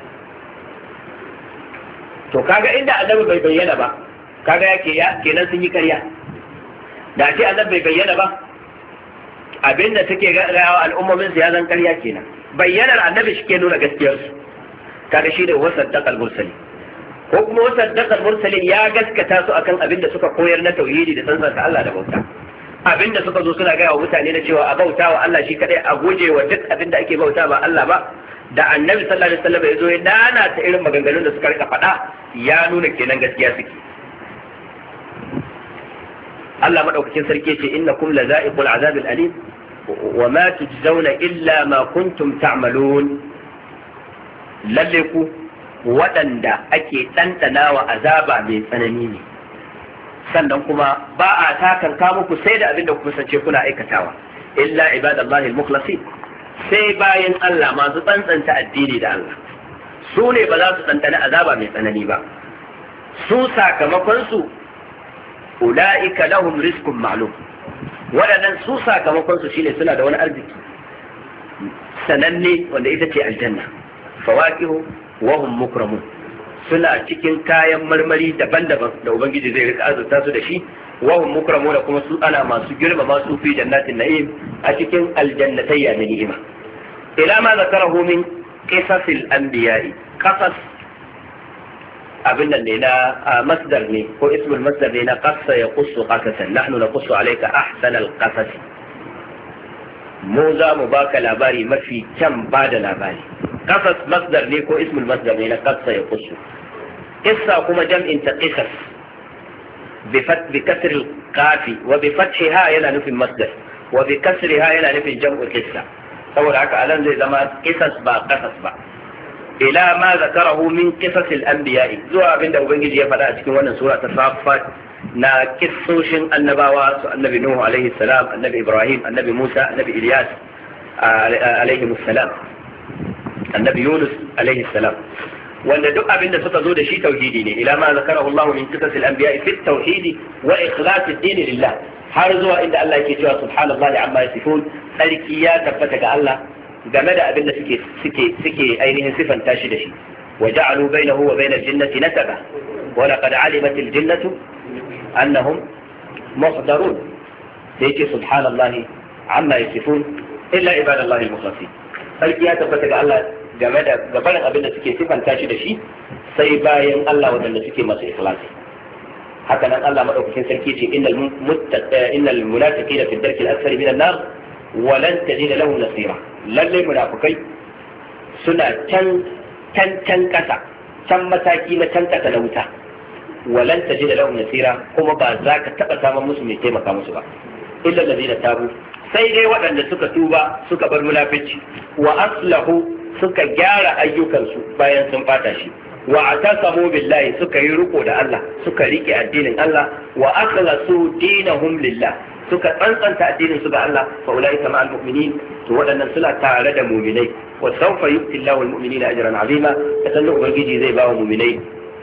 To kaga inda annabi bai bayyana ba, kaga yake ya kenan sun yi ƙarya. Da ce annabi bai bayyana ba, abinda take gaya wa al'ummomin su ya zan ƙarya kenan. Bayyanar annabi shi ke nuna gaskiyarsu, kaga shi da wasaddaqal mursalin, ko kuma wasaddaqal mursalin ya gaskata su akan abin da suka koyar na tauhidi da tsantsanta Allah da bauta, abin da suka zo suna gaya wa mutane na cewa a bauta wa Allah shi kadai, a guje wa duk abin da ake bauta ba Allah ba. Da annabi sallallahu alaihi wasallam ya zo ya dana ta irin maganganun da suka rika faɗa, ya nuna kenan gaskiya suke. Allah madaukakin sarki ce innakum lazaiqul azabil alim wa ma tujzauna illa ma kuntum ta'malun. Lalle ku waɗanda ake ɗanɗanawa azaba mai tsanani ne, sannan kuma ba a takan ka muku sai da abin da ku kasance kuna aikatawa, illa ibadallahi al-mukhlasin, sai bayan Allah masu tsantsanta addini da Allah, su ne ba za su ɗanɗana azaba mai tsanani ba. Su sakamakon su ulaika lahum rizqun ma'lum waɗannan su sakamakon su shine suna da wani arziki sananne wanda ita ce aljanna fawaqihu wa hum mukramun suna cikin kayan marmari daban-daban da ubangiji zai rika azurta su da shi wa hum mukramuna kuma su ana masu girma masu fi jannatin na'im a cikin aljannatayya na ni'ima ila ma zakarahu min qisasil anbiya'i qasas abin nan ne na masdar ne ko ismul masdar ne na qassa yaqussu qasasan nahnu naqussu alayka ahsanal qasas mu za mu baka labari mafi kyan bada labari qasas masdar ne ko ismul masdar ne na qassa yaqussu qissa kuma jam'in ta qisas bi fat bi kasr al qafi wa bi fathiha yana nufin masdar wa bi kasriha yana nufin jam'u qissa saboda haka alan zai zama qisas ba qasas ba ila ma zakarahu min qisas al-anbiya'i zuwa abinda ubangiji ya faɗa a cikin wannan sura ta Safat na kissoshin annabawa su annabi Nuhu alaihi salam annabi Ibrahim annabi Musa annabi Ilyas alaihi salam annabi Yunus alaihi salam wanda duk abinda suka zo da shi tauhidi ne ila ma zakarahu Allah min qisas al-anbiya'i fi at-tauhid wa ikhlas ad-din lillah har zuwa inda Allah yake cewa subhanallahi amma yasifun sarki ya tabbata ga Allah game da abin da suke suke suke ainihin sifanta shi da shi wa ja'alu bainahu wa bainal jinnati nasaba wa laqad alimat al jinnatu annahum muhdarun sai ce subhanallahi amma yasifun illa ibadallahi al mukhlasin sarki ya tabbata ga Allah game da gabanin abin da suke sifanta shi da shi sai bayan Allah wadanda suke masu ikhlasi haka nan Allah madaukakin sarki ce innal muttaqina innal munafiqina fi ad-darki al-asfali min an-nar ولن تجد له نصيرا lalle munafukai suna can can can kasa can mataki na can kasa na wuta walan tajid lahum nasira kuma ba za ka taba samun musu mai taimaka musu ba illa allazina tabu sai dai waɗanda suka tuba suka bar munafici wa aslahu suka gyara ayyukansu bayan sun fata shi wa atasamu billahi suka yi riko da Allah suka rike addinin Allah wa akhlasu dinahum lillah suka tsantsanta addinin su ga Allah fa ulaika ma'al mu'minin to waɗannan suna tare da mu'minai wa sawfa yu'ti Allahu al-mu'minina ajran 'azima kasan ubangiji zai ba wa mu'minai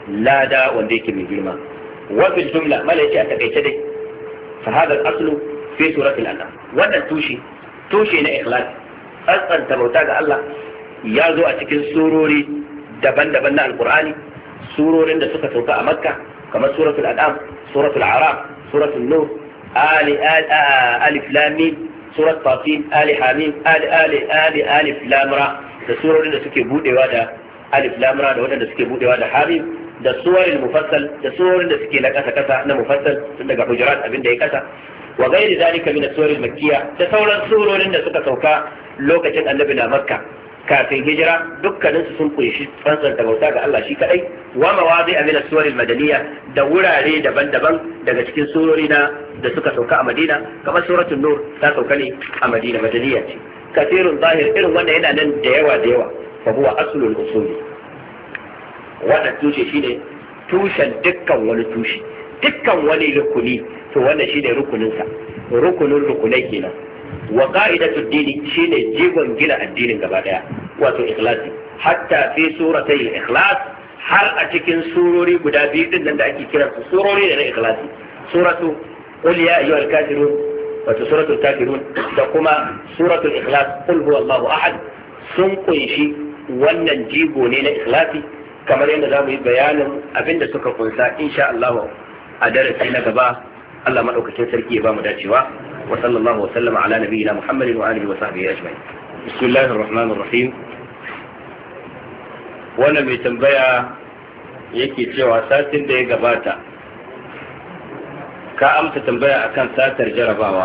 lada wanda yake mai girma wa bil jumla malaka a takaice dai fa hada al-aslu fi surati al-an'am wannan tushe tushe na ikhlas tsantsanta bauta ga Allah ya zo a cikin surori daban-daban na alqur'ani surorin da suka sauka a makka kamar suratul an'am suratul a'raf suratul nur آل آل ألف لام ميم سورة طاسين آل حاميم آل آل آل ألف لام را da surorin da suke budewa da alif lam ra da wadanda suke budewa da hamim da suwarin mufassal da surorin da suke na kasa kasa na mufassal tun daga hujurat abin da ya kasa wa gairi zalika min as-suwar al-makkiyya da sauran surorin da suka sauka lokacin annabi na makka kafin hijira dukkanin su sun kunshi tsantsanta bauta ga Allah shi kadai wa mawadi min as-suwar al-madaniyya da wurare daban-daban daga cikin surori na da suka sauka a Madina kamar suratul nur ta sauka ne a Madina madaniya ce kasirun zahir irin wanda yana nan da yawa da yawa fa huwa aslul usuli wannan tushe shine tushen dukkan wani tushe dukkan wani rukuni to wannan shine rukunin sa rukunin rukunai kenan wa qa'idatud dini shine jigon gina addinin gaba daya wato ikhlasi hatta fi suratay ikhlas har a cikin surori guda biyu din nan da ake kira su surori da na ikhlasi suratu qul ya ayyuhal kafirun wato suratul kafirun da kuma suratul ikhlas qul huwallahu ahad sun kunshi wannan jigo ne na ikhlasi kamar yadda zamu yi bayanin abinda suka kunsa insha Allah a darasi na gaba Allah madaukakin sarki ya ba mu dacewa wa sallallahu wa sallama ala nabiyyina Muhammadin wa alihi wa sahbihi ajma'in bismillahir rahmanir rahim wannan mai tambaya yake cewa satin da ya gabata ka amsa tambaya akan satar jarabawa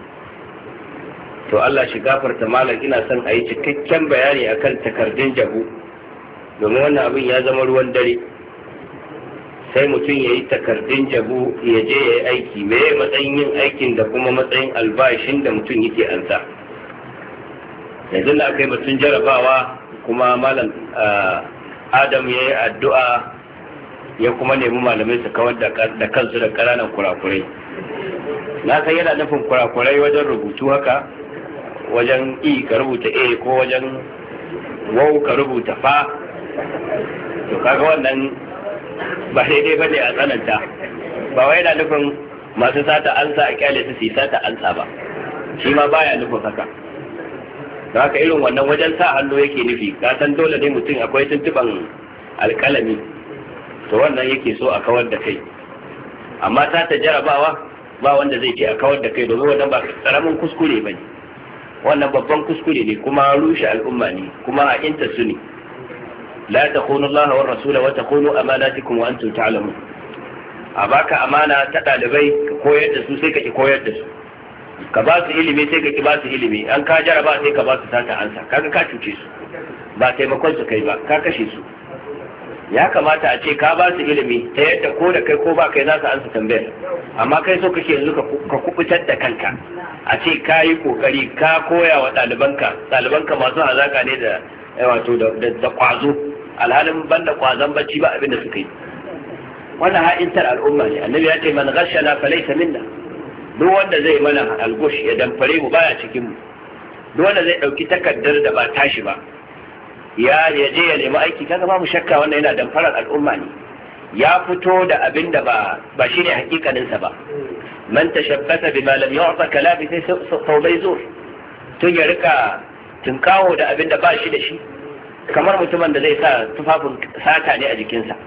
to Allah shi gafarta malam ina son a yi cikakken bayani akan takardun jabu domin wannan abin ya zama ruwan dare sai mutum ya yi takardun jabu ya je ya yi aiki me matsayin yin aikin da kuma matsayin albashin da mutum yake ansa yanzu da aka yi batun jarabawa kuma malam Adam ya yi addu'a ya kuma nemi malamai su kawar da kansu da ƙananan kurakurai na san yana nufin kurakurai wajen rubutu haka wajen i ka rubuta a ko wajen wau ka rubuta fa to kaga wannan ba daidai ba ne a tsananta ba wai yana nufin masu sata ansa a kyale su su sata ansa ba, shi ma baya nufin haka. da haka irin wannan wajen sa hannu yake nufi, ka san dole ne mutum akwai tuntuban alkalami, to wannan yake so a kawar da kai. amma sata jarabawa ba wanda zai ce a kawar da kai, domin wannan ba karamin kuskure bane, wannan babban kuskure ne kuma rushe al'umma ne kuma a inta su ne. la takhunu Allah wa rasula wa takhunu amanatikum wa antum ta'lamun. a baka amana ta dalibai ka koyar da su sai ka ki koyar da su, ka ba su ilimi sai ka ki ba su ilimi, an ka jaraba sai ka ba su sata ansa, kaga ka cuce su, ba taimakon su kai ba, ka kashe su. ya kamata a ce ka ba su ilimi ta yadda ko da kai ko ba kai za su ansa tambayar, amma kai so kake yanzu ka kubutar da kanka, a ce ka yi kokari ka koya wa ɗalibanka ɗalibanka masu hazaka ne da wato da kwazo, alhalin banda kwazon bacci ba abin da suka yi. wannan ha'intar al'umma ne. annabi ya ce man ghashana falaysa minna, duk wanda zai mana algush ya damfare mu baya cikin mu. duk wanda zai dauki takardar da ba tashi ba ya je ya nemi aiki, kaga ba mu shakka wannan yana damfarar al'umma ne, ya fito da abin da ba ba shine hakikanin sa ba. man tashabbata bima lam yu'ta kalabi sai saubai zur, tun ya rika tunkawo da abin da ba shi da shi, kamar mutumin da zai sa tufafin sata ne a jikinsa,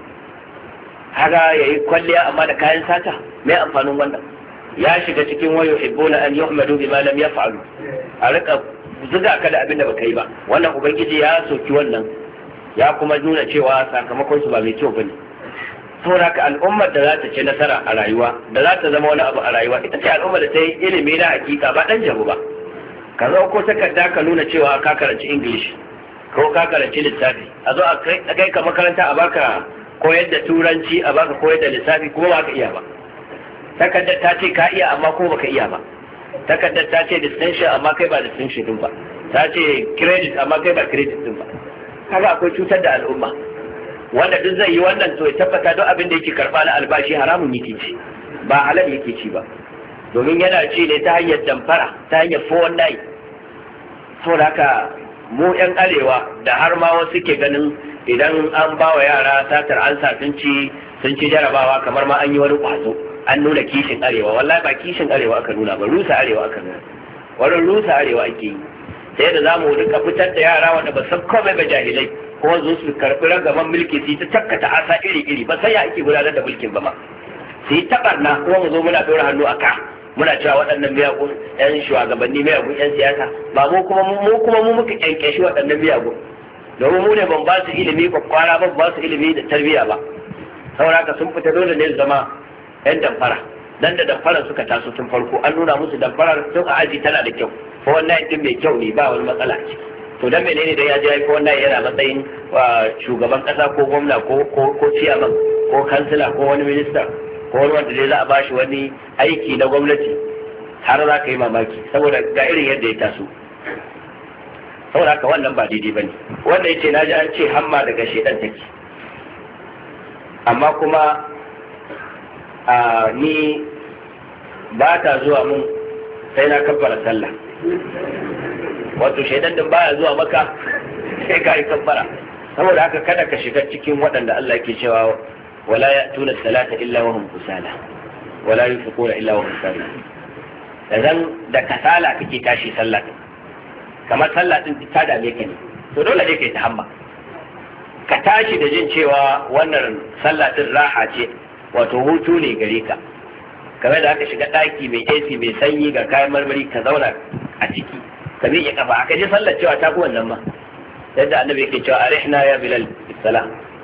haka yayi kwalliya amma da kayan sata, mai amfanin wannan? ya shiga cikin wayo ibuna an yuhmadu bima lam yaf'alu, a rika zuga ka da abin da baka yi ba. wannan ubangiji ya soki wannan, ya kuma nuna cewa sakamakon su ba mai kyau bane. saboda ka al'ummar da za ta ci nasara a rayuwa, da za ta zama wani abu a rayuwa, ita ce al'ummar da ta yi ilimi na hakika ba dan jabu ba. ka zo ko takarda ka nuna cewa ka karanci English ko ka karanci lissafi, a zo a kai ka makaranta a baka koyar da turanci, a baka koyar da lissafi, kuma ba ka iya ba. takardar ta ce ka iya amma kuma baka iya ba. takardar ta ce distinction amma kai ba distinction din ba, ta ce credit amma kai ba credit din ba. kaga akwai cutar da al'umma. wanda duk zai yi wannan to ya tabbata duk abin da yake karba na albashi haramun yake ci, ba halal yake ci ba, domin yana ci ne ta hanyar damfara, ta hanyar four one nine. saboda haka mu yan arewa da har ma wasu ke ganin idan an ba wa yara satar ansa sun ci sun ci jarabawa kamar ma an yi wani kwazo, an nuna kishin arewa. wallahi ba kishin arewa aka nuna ba, rusa arewa aka nuna. wannan rusa arewa ake yi, sai da zamu rika fitar da yara wanda ba san komai ba, jahilai, kuma zo su karɓi ragaman mulki su ta takkata asa iri iri, ba sai ya ake gudanar da mulkin ba ma, su yi taɓarna kuma mu zo muna ɗora hannu a ka, muna cewa waɗannan miyagun yan shugabanni, miyagun yan siyasa, ba mu kuma mu kuma mu muka kyankyashi waɗannan miyagun, domin mu ne ban ba su ilimi kwakwara ba, ba su ilimi da tarbiyya ba. saboda ka sun fita dole ne su zama yan damfara, dan da damfarar suka taso tun farko an nuna musu damfarar tun a aji tana da kyau, ko wannan din mai kyau ne, ba wani matsala ce. to dan menene da ya je ko wannan yana matsayin shugaban kasa ko gwamna ko ko ko ciyaman ko kansila ko wani minista ko wani wanda zai za a bashi wani aiki na gwamnati, har za ka yi mamaki saboda ga irin yadda ya taso. saboda haka wannan ba daidai bane. wanda yace naji an ce hamma daga shedan take, amma kuma a ni ba ta zuwa mun sai na kabbara sallah. wato shaidan din baya zuwa maka sai ka yi kabbara. saboda haka kada ka shiga cikin waɗanda Allah yake cewa wala ya'tuna salata illa wa hum kusala wala yunfiquna illa wa hum karihun. idan da kasala kake tashi sallah, kamar sallah din ta dame ka ne, to dole ne kai ta hamma. ka tashi da jin cewa wannan sallah din raha ce, wato hutu ne gare ka, kamar da aka shiga ɗaki mai A C mai sanyi ga kayan marmari ka zauna a ciki ka miƙe kafa, aka ji sallar cewa ta fi wannan ma. yadda annabi yake cewa arihna ya bilal salam,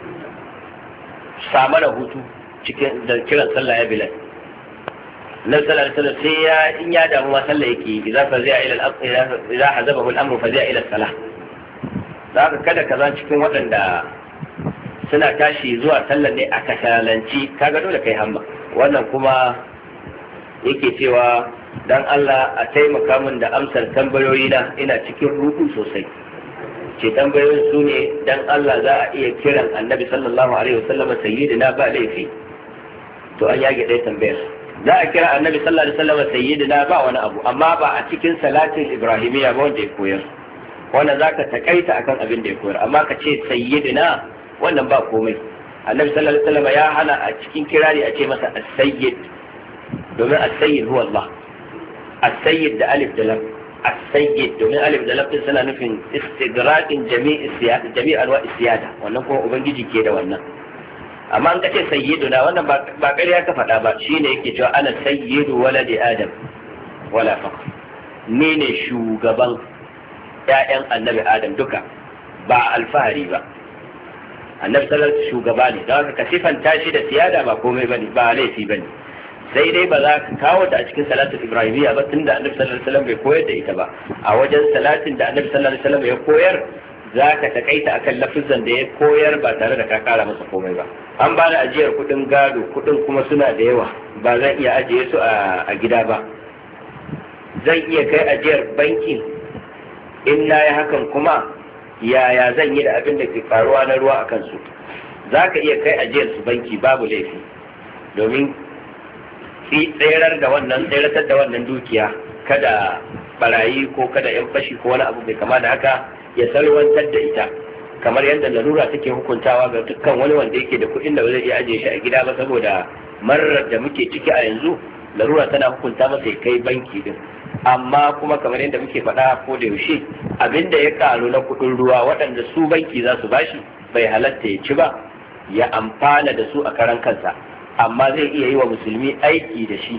sa mana hutu cikin da kiran sallah ya bilal. na sallar sallar sai ya in ya damu ma sallah yake, idza fa zai ila al idza hazabahu al-amru fa zai ila salah. zaka kada ka zan cikin waɗanda suna tashi zuwa sallar ne a kasalanci, kaga dole kai hamma. wannan kuma yake cewa dan Allah a taimaka min da amsar tambayoyi na, ina cikin rudu sosai. ce tambayoyin su ne dan Allah za a iya kiran annabi sallallahu alaihi wasallam sayyidina ba laifi? to an yage ɗaya tambayar. za a kira annabi sallallahu alaihi wasallam sayyidina ba wani abu, amma ba a cikin salatin ibrahimiyya ba wanda ya koyar. wannan zaka takaita akan abin da ya koyar, amma ka ce sayyidina wannan ba komai. annabi sallallahu alaihi wasallam ya hana a cikin kirari a ce masa as-sayyid, domin as-sayyid huwa Allah as-sayyid da alif da lam as-sayyid domin alif da lam suna nufin istigraqin jami'i siyada jami'i anwa' siyada wannan kuma ubangiji ke da wannan amma an kace sayyiduna wannan ba ƙarya ka faɗa ba shine yake cewa ana sayyidu waladi adam wala faqr ni ne shugaban ƴaƴan annabi adam duka ba alfahari ba annabi sallallahu alaihi shugaba ne don haka ka sifanta shi da siyada ba komai bane ba laifi bane sai dai ba za ka kawo ta a cikin salatul ibrahimiyya ba tunda annabi sallallahu alaihi wasallam bai koyar da ita ba a wajen salatin da annabi sallallahu alaihi wasallam ya koyar za ka takaita akan lafizan da ya koyar ba tare da ka kara masa komai ba an ba da ajiyar kudin gado kudin kuma suna da yawa ba zan iya ajiye su a gida ba zan iya kai ajiyar banki in na yi hakan kuma yaya zan yi da abin da ke faruwa na ruwa a kansu za ka iya kai ajiyar su banki babu laifi domin tserar da wannan tseratar da wannan dukiya kada barayi ko kada yan fashi ko wani abu bai kama da haka ya salwantar da ita kamar yadda larura take hukuntawa ga dukkan wani wanda yake da kuɗin da ba zai iya ajiye shi a gida ba saboda marar da muke ciki a yanzu larura tana hukunta masa ya kai banki din amma kuma kamar yadda muke faɗa ko da yaushe abinda ya karu na kuɗin ruwa waɗanda su banki za su bashi bai halatta ya ci ba ya amfana da su a karan kansa amma zai iya yi wa musulmi aiki da shi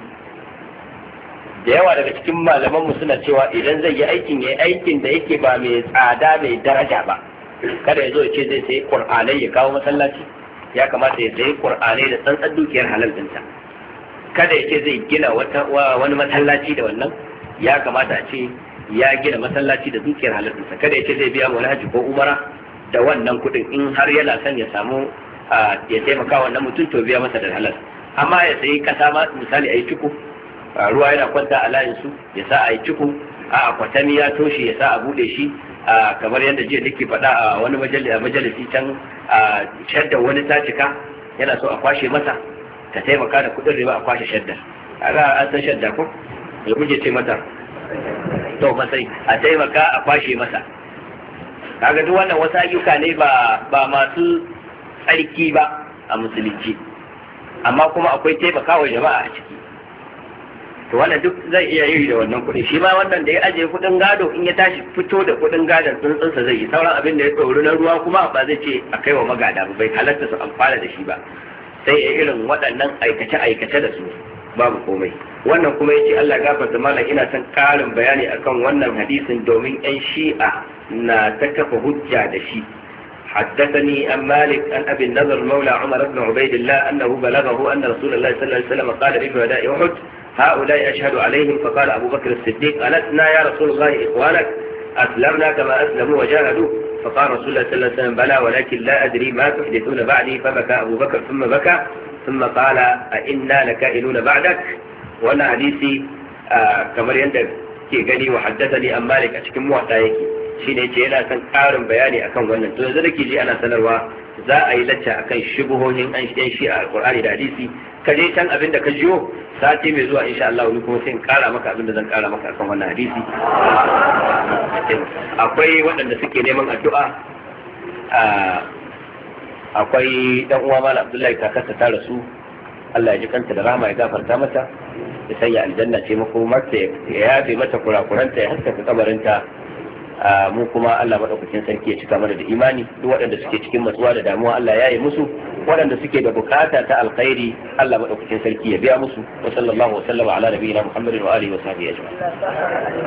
da yawa daga cikin malamanmu suna cewa idan zai yi aikin ya yi aikin da yake ba mai tsada mai daraja ba kada ya zo ya ce zai sayi qur'anai ya kawo masallaci ya kamata ya sayi qur'anai da tsantsan dukiyar halal dinta kada ya ce zai gina wani masallaci da wannan ya kamata a ce ya gina masallaci da dukiyar halal dinsa kada ya ce zai biya wani haji ko umara da wannan kuɗin in har yana son ya samu ya taimaka wannan mutum to biya masa da halal amma ya sayi kasa ma misali a yi ciku ruwa yana kwanta a layin su ya sa a yi ciku a kwatami ya toshe ya sa a bude shi kamar yadda jiya nake faɗa a wani majalisi can a shadda wani ta cika yana so a kwashe masa ka taimaka da kuɗin riba a kwashe shadda a ga an san shadda ko da kuke ce mata to masai a taimaka a kwashe masa kaga duk wannan wasu ayyuka ne ba ba masu tsarki ba a musulunci amma kuma akwai taimakawa jama'a a ciki to wannan duk zai iya yi da wannan kuɗi shi ma wannan da ya ajiye kuɗin gado in ya tashi fito da kuɗin gadon tsuntsunsa zai yi sauran abin da ya tsoro na ruwa kuma ba zai ce a kai wa magada ba bai halatta su amfana da shi ba sai ya irin waɗannan aikace aikace da su babu komai wannan kuma yace Allah gafarta malam ina son karin bayani akan wannan hadisin domin yan shi'a na ta kafa hujja da shi حدثني عن مالك عن ابي النضر مولى عمر بن عبيد الله انه بلغه ان رسول الله صلى الله عليه وسلم قال لشهداء احد هؤلاء اشهد عليهم فقال ابو بكر الصديق ألسنا يا رسول الله اخوانك اسلمنا كما اسلموا وجاهدوا فقال رسول الله صلى الله عليه وسلم بلى ولكن لا ادري ما تحدثون بعدي فبكى ابو بكر ثم بكى ثم قال أئنا لكائلون بعدك وانا حديثي آه كما يندب كي غني وحدثني عن مالك اشكي موحدا يكي shine yace yana son ƙarin bayani akan wannan to yanzu dake ji ana sanarwa za a yi lacca akan shubuhohin an shi shi a alqur'ani da hadisi ka je can abin da ka jiyo sati mai zuwa insha Allah ni kuma sai in ƙara maka abin da zan ƙara maka akan wannan hadisi akwai waɗanda suke neman addu'a akwai dan uwa Malam Abdullahi kakarta ta rasu Allah ya ji kanta da rahama ya gafarta mata ya sanya aljanna ce makomarta ya yafe mata kurakuranta ya haskaka kabarinta mu kuma Allah madaukakin sarki ya cika mana da imani duk waɗanda suke cikin matsuwa da damuwa Allah ya yi musu waɗanda suke da bukata ta alkhairi Allah madaukakin sarki ya biya musu wa sallallahu wa sallama ala nabiyina Muhammadin wa alihi wa sahbihi ajma'in